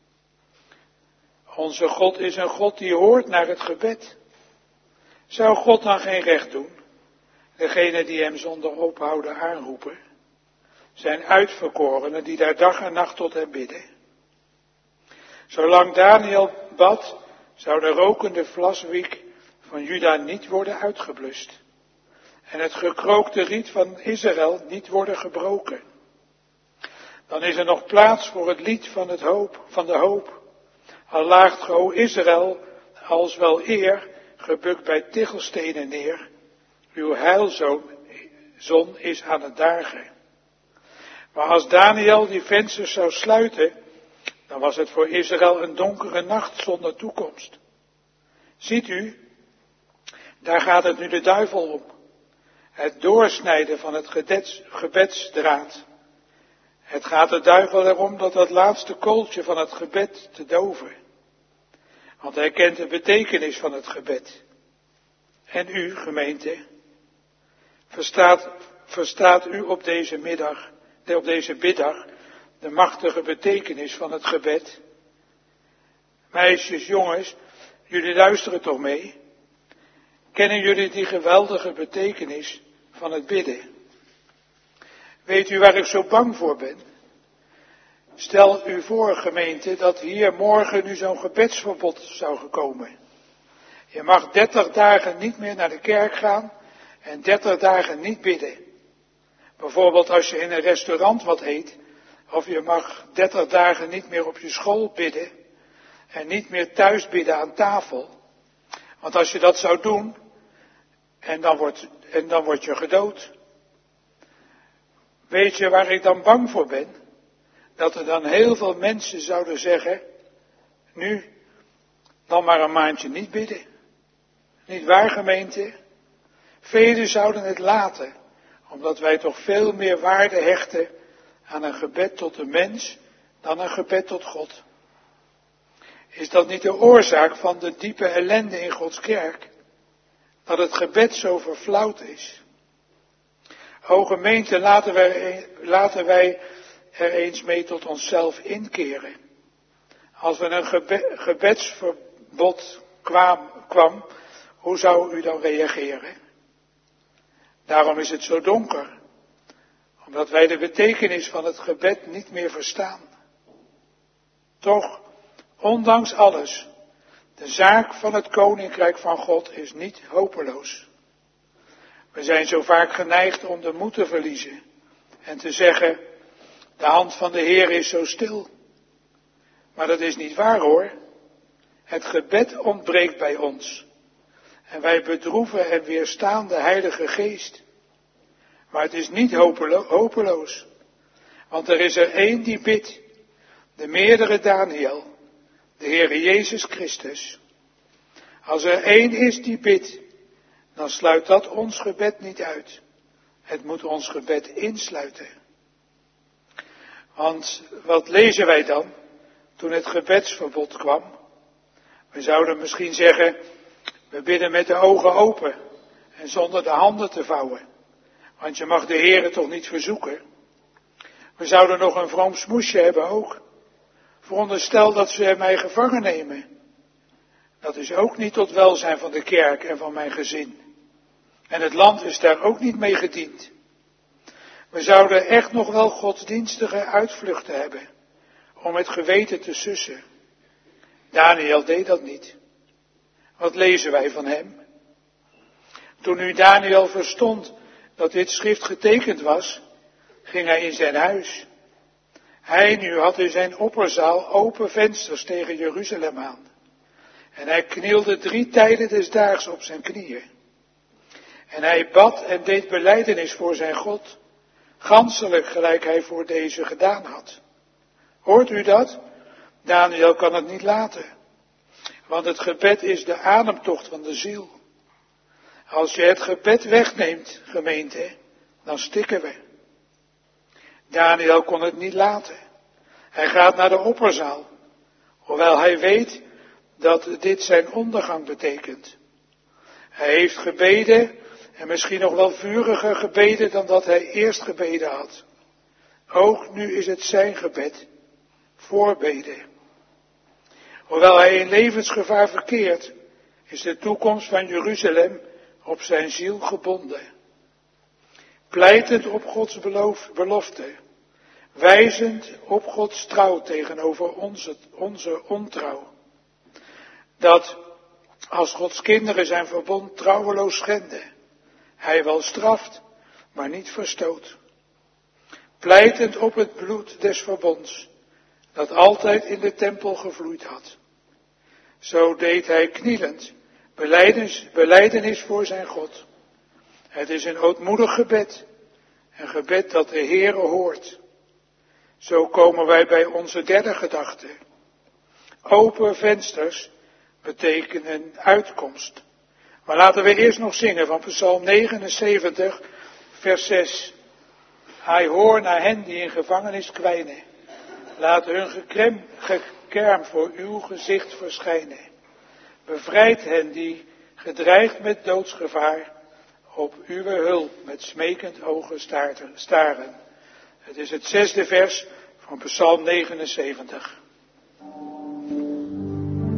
Onze God is een God die hoort naar het gebed. Zou God dan geen recht doen? Degene die hem zonder ophouden aanroepen, zijn uitverkorenen die daar dag en nacht tot hem bidden. Zolang Daniel bad, zou de rokende vlaswiek van Juda niet worden uitgeblust. En het gekrookte riet van Israël niet worden gebroken. Dan is er nog plaats voor het lied van, het hoop, van de hoop. Al laagt ge, o Israël, als wel eer, gebukt bij tichelstenen neer. Uw heilzon zon is aan het dagen. Maar als Daniel die vensters zou sluiten, dan was het voor Israël een donkere nacht zonder toekomst. Ziet u, daar gaat het nu de duivel om. Het doorsnijden van het gedets, gebedsdraad. Het gaat de duivel erom dat dat laatste kooltje van het gebed te doven. Want hij kent de betekenis van het gebed. En u, gemeente, verstaat, verstaat u op deze middag, op deze biddag, de machtige betekenis van het gebed? Meisjes, jongens, jullie luisteren toch mee? Kennen jullie die geweldige betekenis van het bidden? Weet u waar ik zo bang voor ben? Stel u voor, gemeente, dat hier morgen nu zo'n gebedsverbod zou gekomen. Je mag dertig dagen niet meer naar de kerk gaan en dertig dagen niet bidden. Bijvoorbeeld als je in een restaurant wat eet, of je mag dertig dagen niet meer op je school bidden en niet meer thuis bidden aan tafel. Want als je dat zou doen, en dan wordt, en dan word je gedood. Weet je waar ik dan bang voor ben? Dat er dan heel veel mensen zouden zeggen, nu, dan maar een maandje niet bidden. Niet waar, gemeente? Velen zouden het laten, omdat wij toch veel meer waarde hechten aan een gebed tot de mens dan een gebed tot God. Is dat niet de oorzaak van de diepe ellende in Gods kerk? Dat het gebed zo verflauwd is. O gemeente, laten wij, laten wij er eens mee tot onszelf inkeren. Als er een gebe, gebedsverbod kwam, kwam, hoe zou u dan reageren? Daarom is het zo donker. Omdat wij de betekenis van het gebed niet meer verstaan. Toch, ondanks alles, de zaak van het koninkrijk van God is niet hopeloos. We zijn zo vaak geneigd om de moed te verliezen en te zeggen, de hand van de Heer is zo stil. Maar dat is niet waar hoor. Het gebed ontbreekt bij ons. En wij bedroeven en weerstaan de Heilige Geest. Maar het is niet hopelo- hopeloos. Want er is er één die bidt, de meerdere Daniel, de Heere Jezus Christus. Als er één is die bidt, dan sluit dat ons gebed niet uit. Het moet ons gebed insluiten. Want wat lezen wij dan toen het gebedsverbod kwam? We zouden misschien zeggen, we bidden met de ogen open en zonder de handen te vouwen. Want je mag de Heere toch niet verzoeken. We zouden nog een vroom smoesje hebben ook. Veronderstel dat ze mij gevangen nemen. Dat is ook niet tot welzijn van de kerk en van mijn gezin. En het land is daar ook niet mee gediend. We zouden echt nog wel godsdienstige uitvluchten hebben om het geweten te sussen. Daniel deed dat niet. Wat lezen wij van hem? Toen nu Daniel verstond dat dit schrift getekend was, ging hij in zijn huis. Hij nu had in zijn opperzaal open vensters tegen Jeruzalem aan. En hij knielde drie tijden des daags op zijn knieën. En hij bad en deed belijdenis voor zijn God, ganselijk gelijk hij voor deze gedaan had. Hoort u dat? Daniel kan het niet laten. Want het gebed is de ademtocht van de ziel. Als je het gebed wegneemt, gemeente, dan stikken we. Daniel kon het niet laten. Hij gaat naar de opperzaal, hoewel hij weet dat dit zijn ondergang betekent. Hij heeft gebeden en misschien nog wel vuriger gebeden dan dat hij eerst gebeden had. Ook nu is het zijn gebed, voorbeden. Hoewel hij in levensgevaar verkeert, is de toekomst van Jeruzalem op zijn ziel gebonden. Pleitend op Gods beloof, belofte, wijzend op Gods trouw tegenover onze, onze ontrouw. Dat als Gods kinderen zijn verbond trouweloos schenden, hij wel straft, maar niet verstoot. Pleitend op het bloed des verbonds, dat altijd in de tempel gevloeid had. Zo deed hij knielend belijdenis, belijdenis voor zijn God. Het is een ootmoedig gebed, een gebed dat de Heere hoort. Zo komen wij bij onze derde gedachte. Open vensters betekenen uitkomst. Maar laten we eerst nog zingen van Psalm negenenzeventig, vers zes. Hij hoor naar hen die in gevangenis kwijnen. Laat hun gekrem, gekerm voor uw gezicht verschijnen. Bevrijd hen die, gedreigd met doodsgevaar, op uw hulp met smekend ogen staren. Het is het zesde vers van Psalm negenenzeventig.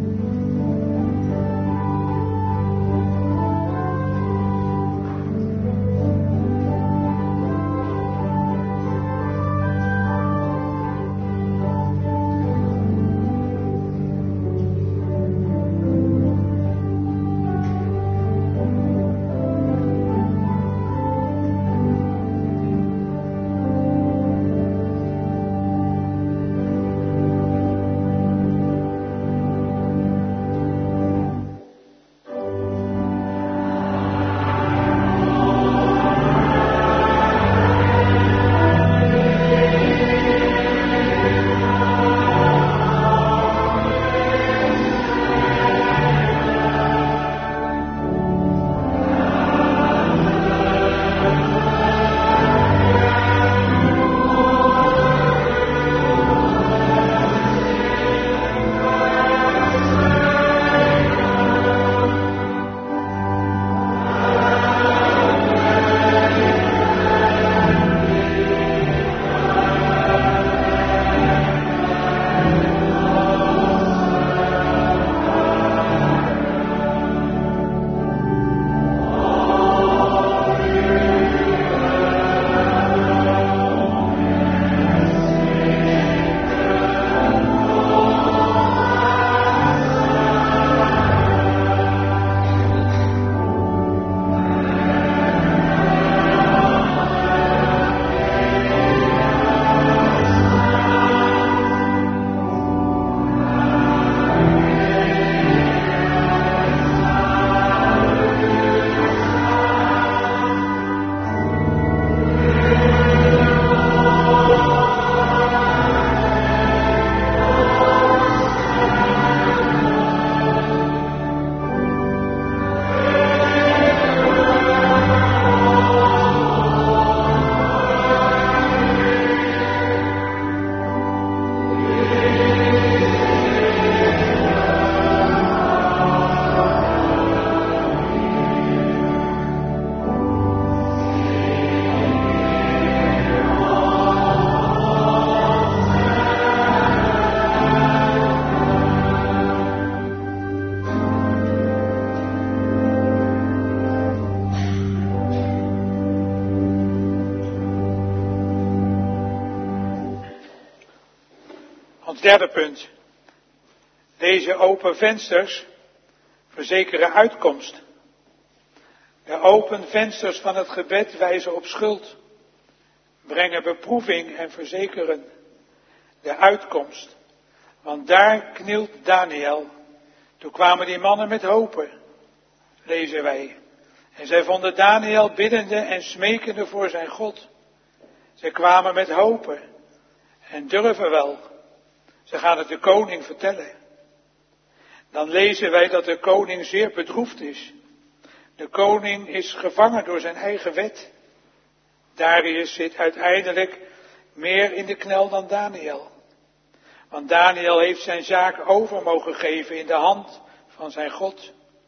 Ons derde punt. Deze open vensters verzekeren uitkomst. De open vensters van het gebed wijzen op schuld, brengen beproeving en verzekeren de uitkomst. Want daar knielt Daniel. Toen kwamen die mannen met hopen, lezen wij. En zij vonden Daniel biddende en smekende voor zijn God. Zij kwamen met hopen en durven wel. Ze gaan het de koning vertellen. Dan lezen wij dat de koning zeer bedroefd is. De koning is gevangen door zijn eigen wet. Darius zit uiteindelijk meer in de knel dan Daniel. Want Daniel heeft zijn zaak over mogen geven in de hand van zijn God.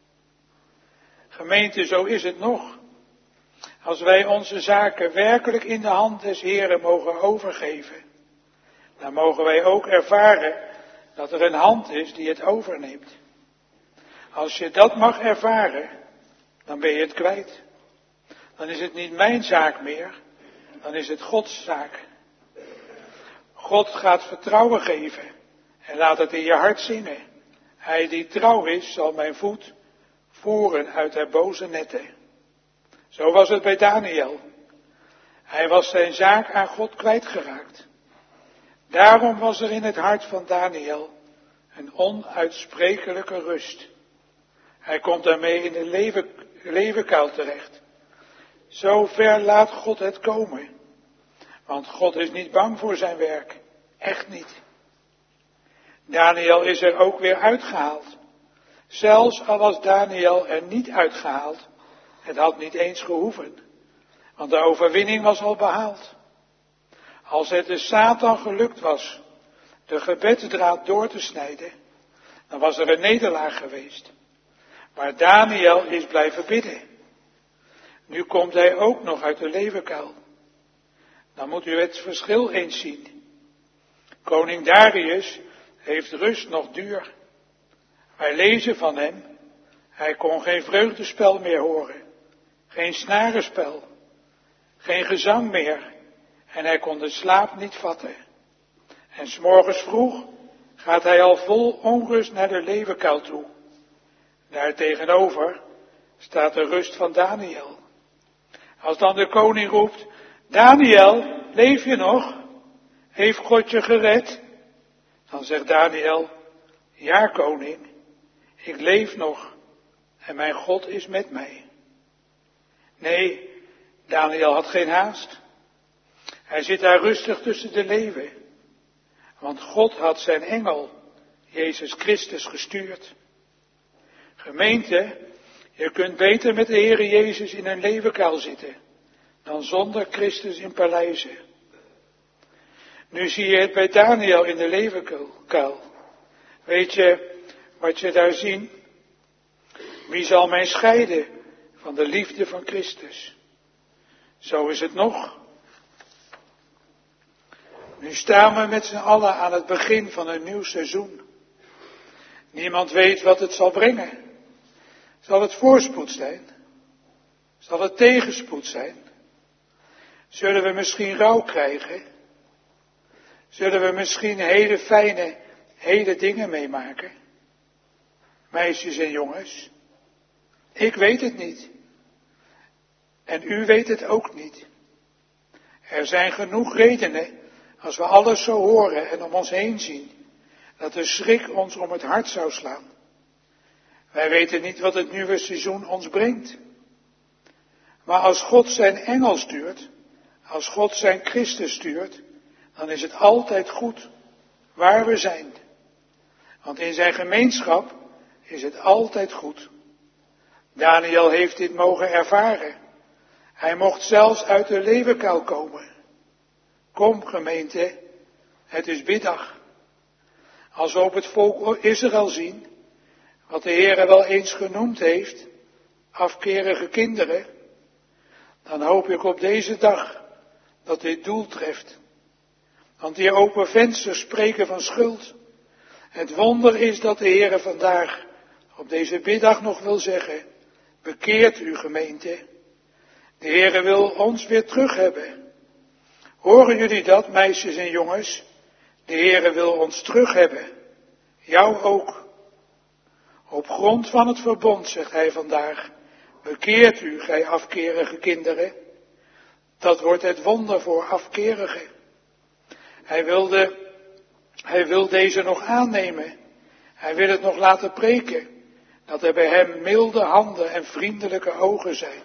Gemeente, zo is het nog. Als wij onze zaken werkelijk in de hand des Heren mogen overgeven, dan mogen wij ook ervaren dat er een hand is die het overneemt. Als je dat mag ervaren, dan ben je het kwijt. Dan is het niet mijn zaak meer, dan is het Gods zaak. God gaat vertrouwen geven en laat het in je hart zingen. Hij die trouw is, zal mijn voet voeren uit de boze netten. Zo was het bij Daniel. Hij was zijn zaak aan God kwijtgeraakt. Daarom was er in het hart van Daniel een onuitsprekelijke rust. Hij komt daarmee in de leven, levenkuil terecht. Zo ver laat God het komen. Want God is niet bang voor zijn werk. Echt niet. Daniel is er ook weer uitgehaald. Zelfs al was Daniel er niet uitgehaald, het had niet eens gehoeven. Want de overwinning was al behaald. Als het de Satan gelukt was de gebedsdraad door te snijden, dan was er een nederlaag geweest. Maar Daniel is blijven bidden. Nu komt hij ook nog uit de leeuwenkuil. Dan moet u het verschil eens zien. Koning Darius heeft rust nog duur. Wij lezen van hem, hij kon geen vreugdespel meer horen, geen snarenspel, geen gezang meer en hij kon de slaap niet vatten. En 's morgens vroeg gaat hij al vol onrust naar de leeuwenkuil toe. Daartegenover staat de rust van Daniel. Als dan de koning roept, Daniel, leef je nog? Heeft God je gered? Dan zegt Daniel, ja koning, ik leef nog en mijn God is met mij. Nee, Daniel had geen haast. Hij zit daar rustig tussen de leeuwen. Want God had zijn engel, Jezus Christus, gestuurd. Gemeente, je kunt beter met de Heere Jezus in een leeuwenkuil zitten, dan zonder Christus in paleizen. Nu zie je het bij Daniel in de leeuwenkuil. Weet je wat je daar ziet? Wie zal mij scheiden van de liefde van Christus? Zo is het nog. Nu staan we met z'n allen aan het begin van een nieuw seizoen. Niemand weet wat het zal brengen. Zal het voorspoed zijn? Zal het tegenspoed zijn? Zullen we misschien rouw krijgen? Zullen we misschien hele fijne, hele dingen meemaken? Meisjes en jongens, ik weet het niet. En u weet het ook niet. Er zijn genoeg redenen, als we alles zo horen en om ons heen zien, dat de schrik ons om het hart zou slaan. Wij weten niet wat het nieuwe seizoen ons brengt. Maar als God zijn engel stuurt, als God zijn Christus stuurt, dan is het altijd goed waar we zijn. Want in zijn gemeenschap is het altijd goed. Daniel heeft dit mogen ervaren. Hij mocht zelfs uit de leeuwenkuil komen. Kom gemeente, het is biddag. Als we op het volk Israël zien, wat de Heere wel eens genoemd heeft, afkerige kinderen, dan hoop ik op deze dag dat dit doel treft. Want die open vensters spreken van schuld. Het wonder is dat de Heere vandaag op deze biddag nog wil zeggen, bekeert u gemeente. De Heere wil ons weer terug hebben. Horen jullie dat, meisjes en jongens? De Heere wil ons terug hebben. Jou ook. Op grond van het verbond, zegt hij vandaag, bekeert u, gij afkerige kinderen. Dat wordt het wonder voor afkerigen. Hij wilde, hij wil deze nog aannemen. Hij wil het nog laten preken. Dat er bij hem milde handen en vriendelijke ogen zijn.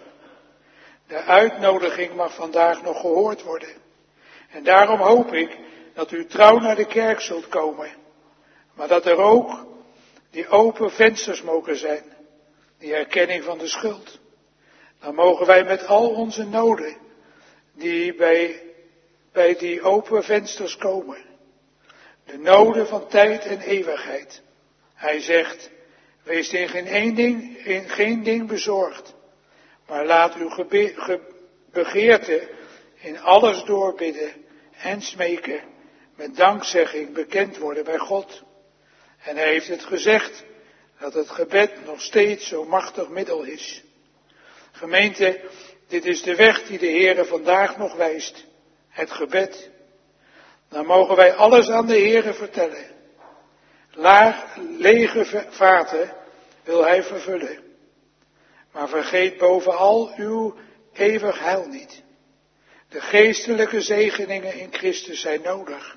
De uitnodiging mag vandaag nog gehoord worden. En daarom hoop ik dat u trouw naar de kerk zult komen. Maar dat er ook die open vensters mogen zijn. Die erkenning van de schuld. Dan mogen wij met al onze noden die bij, bij die open vensters komen. De noden van tijd en eeuwigheid. Hij zegt, wees in geen, één ding, in geen ding bezorgd. Maar laat uw gebe, ge, begeerte in alles doorbidden en smeken. Met dankzegging bekend worden bij God. En hij heeft het gezegd dat het gebed nog steeds zo'n machtig middel is. Gemeente, dit is de weg die de Heere vandaag nog wijst. Het gebed. Dan mogen wij alles aan de Heere vertellen. Laag, lege vaten wil hij vervullen. Maar vergeet bovenal uw eeuwig heil niet. De geestelijke zegeningen in Christus zijn nodig.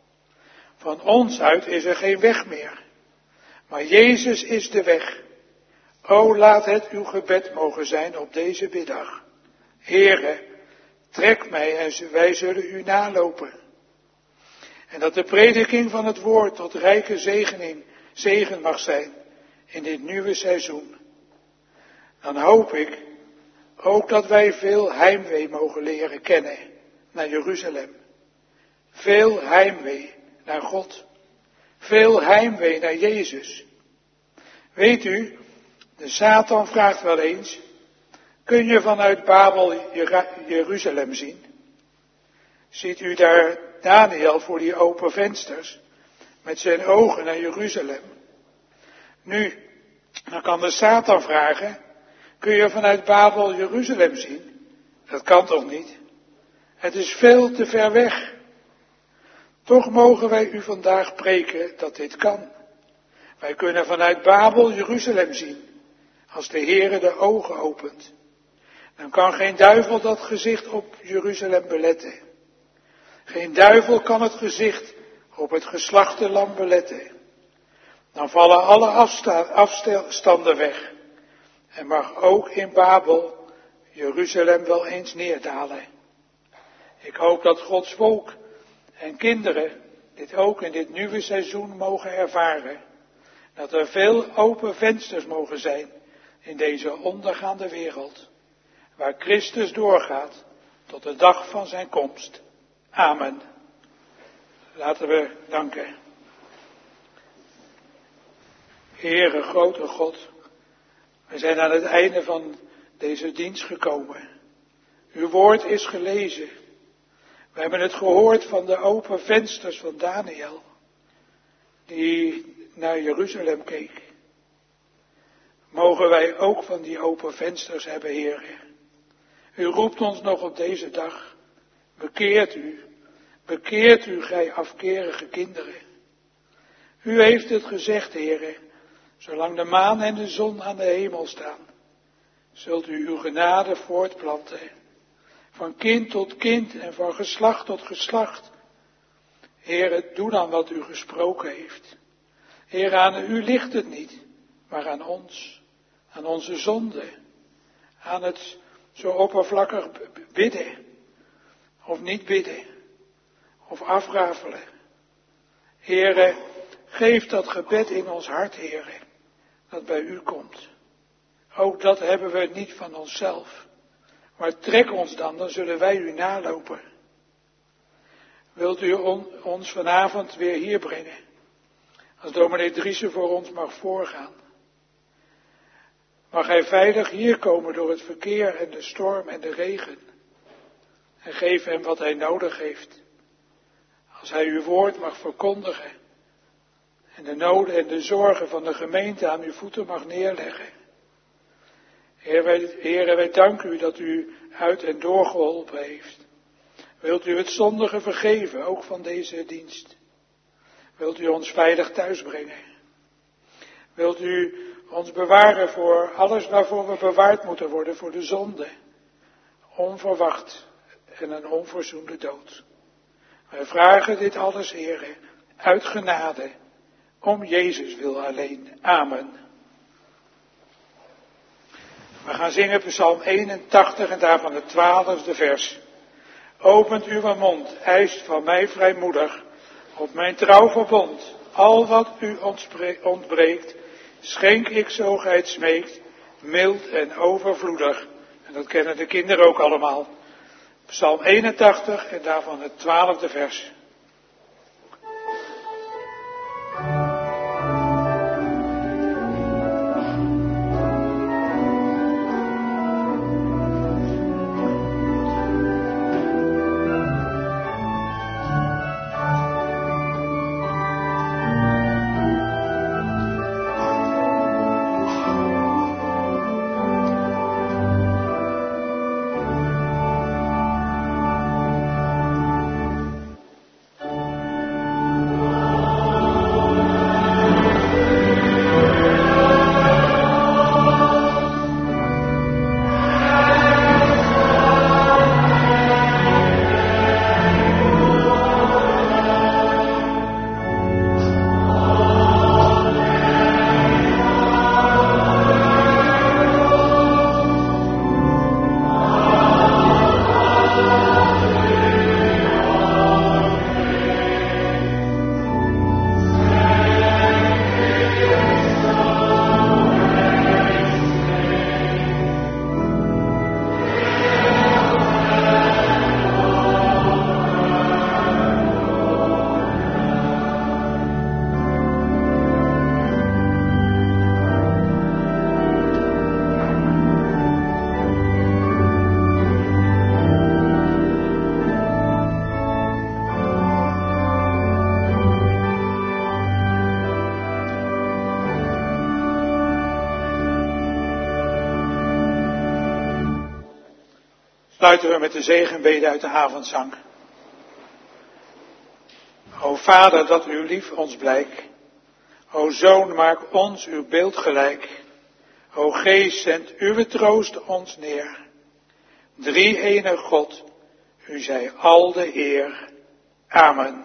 Van ons uit is er geen weg meer. Maar Jezus is de weg. O, laat het uw gebed mogen zijn op deze middag. Heere, trek mij en wij zullen u nalopen. En dat de prediking van het woord tot rijke zegening, zegen mag zijn in dit nieuwe seizoen. Dan hoop ik ook dat wij veel heimwee mogen leren kennen naar Jeruzalem. Veel heimwee naar God. Veel heimwee naar Jezus. Weet u, de Satan vraagt wel eens, kun je vanuit Babel Jeruzalem zien? Ziet u daar Daniel voor die open vensters, met zijn ogen naar Jeruzalem? Nu, dan kan de Satan vragen, kun je vanuit Babel Jeruzalem zien? Dat kan toch niet? Het is veel te ver weg. Toch mogen wij u vandaag preken dat dit kan. Wij kunnen vanuit Babel Jeruzalem zien, als de Heere de ogen opent. Dan kan geen duivel dat gezicht op Jeruzalem beletten. Geen duivel kan het gezicht op het geslachte lam beletten. Dan vallen alle afsta- afstanden weg. En mag ook in Babel Jeruzalem wel eens neerdalen. Ik hoop dat Gods volk en kinderen dit ook in dit nieuwe seizoen mogen ervaren. Dat er veel open vensters mogen zijn in deze ondergaande wereld. Waar Christus doorgaat tot de dag van zijn komst. Amen. Laten we danken. Heere, grote God, we zijn aan het einde van deze dienst gekomen. Uw woord is gelezen. We hebben het gehoord van de open vensters van Daniel, die naar Jeruzalem keek. Mogen wij ook van die open vensters hebben, Heere. U roept ons nog op deze dag. Bekeert u, bekeert u, gij afkerige kinderen. U heeft het gezegd, Heere, zolang de maan en de zon aan de hemel staan, zult u uw genade voortplanten. Van kind tot kind en van geslacht tot geslacht. Heere, doe dan wat u gesproken heeft. Heere, aan u ligt het niet, maar aan ons, aan onze zonde, aan het zo oppervlakkig bidden, of niet bidden, of afrafelen. Heere, geef dat gebed in ons hart, Heere, dat bij u komt. Ook dat hebben we niet van onszelf. Maar trek ons dan, dan zullen wij u nalopen. Wilt u on, ons vanavond weer hier brengen? Als dominee Driessen voor ons mag voorgaan. Mag hij veilig hier komen door het verkeer en de storm en de regen. En geef hem wat hij nodig heeft. Als hij uw woord mag verkondigen. En de noden en de zorgen van de gemeente aan uw voeten mag neerleggen. Heer, wij, Heere, wij danken u dat u uit en door geholpen heeft. Wilt u het zondige vergeven, ook van deze dienst. Wilt u ons veilig thuis brengen? Wilt u ons bewaren voor alles waarvoor we bewaard moeten worden, voor de zonde? Onverwacht en een onverzoende dood. Wij vragen dit alles, Heere, uit genade, om Jezus wil alleen. Amen. We gaan zingen Psalm eenentachtig en daarvan het twaalfde vers. Opent uw mond, eist van mij vrijmoedig, op mijn trouw verbond. Al wat u ontbreekt, schenk ik zo gij het smeekt, mild en overvloedig. En dat kennen de kinderen ook allemaal. Psalm eenentachtig en daarvan het twaalfde vers. Sluiten we met de zegenbede uit de avondzang. O Vader, dat uw lief ons blijk. O Zoon, maak ons uw beeld gelijk. O Geest, zend uw troost ons neer. Drie ene God, u zij al de eer. Amen.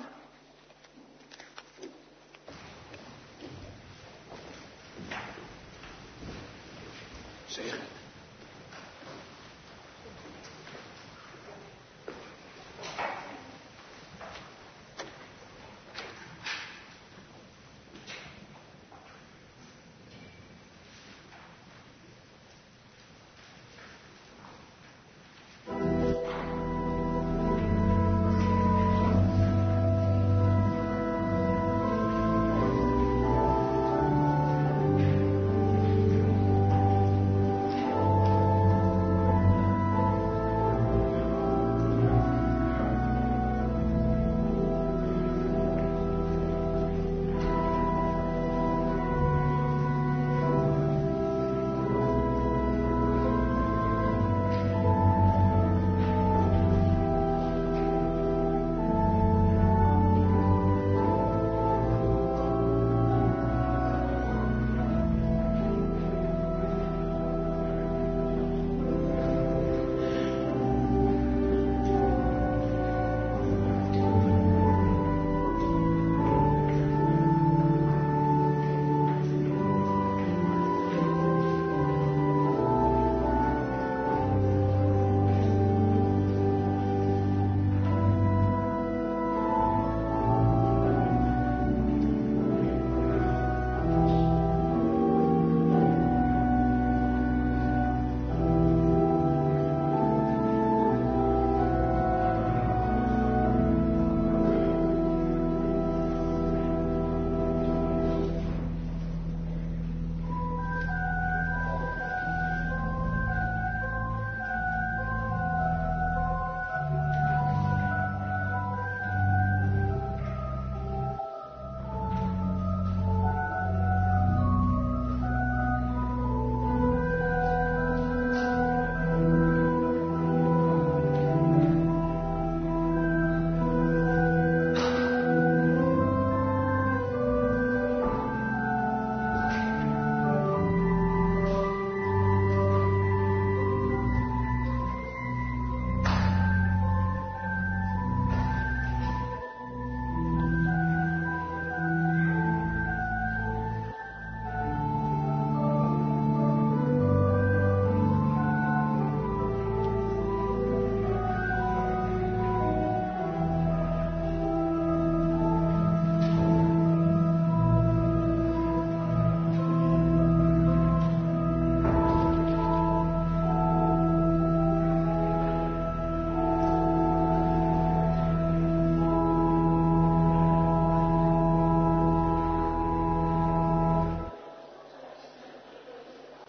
Zegen.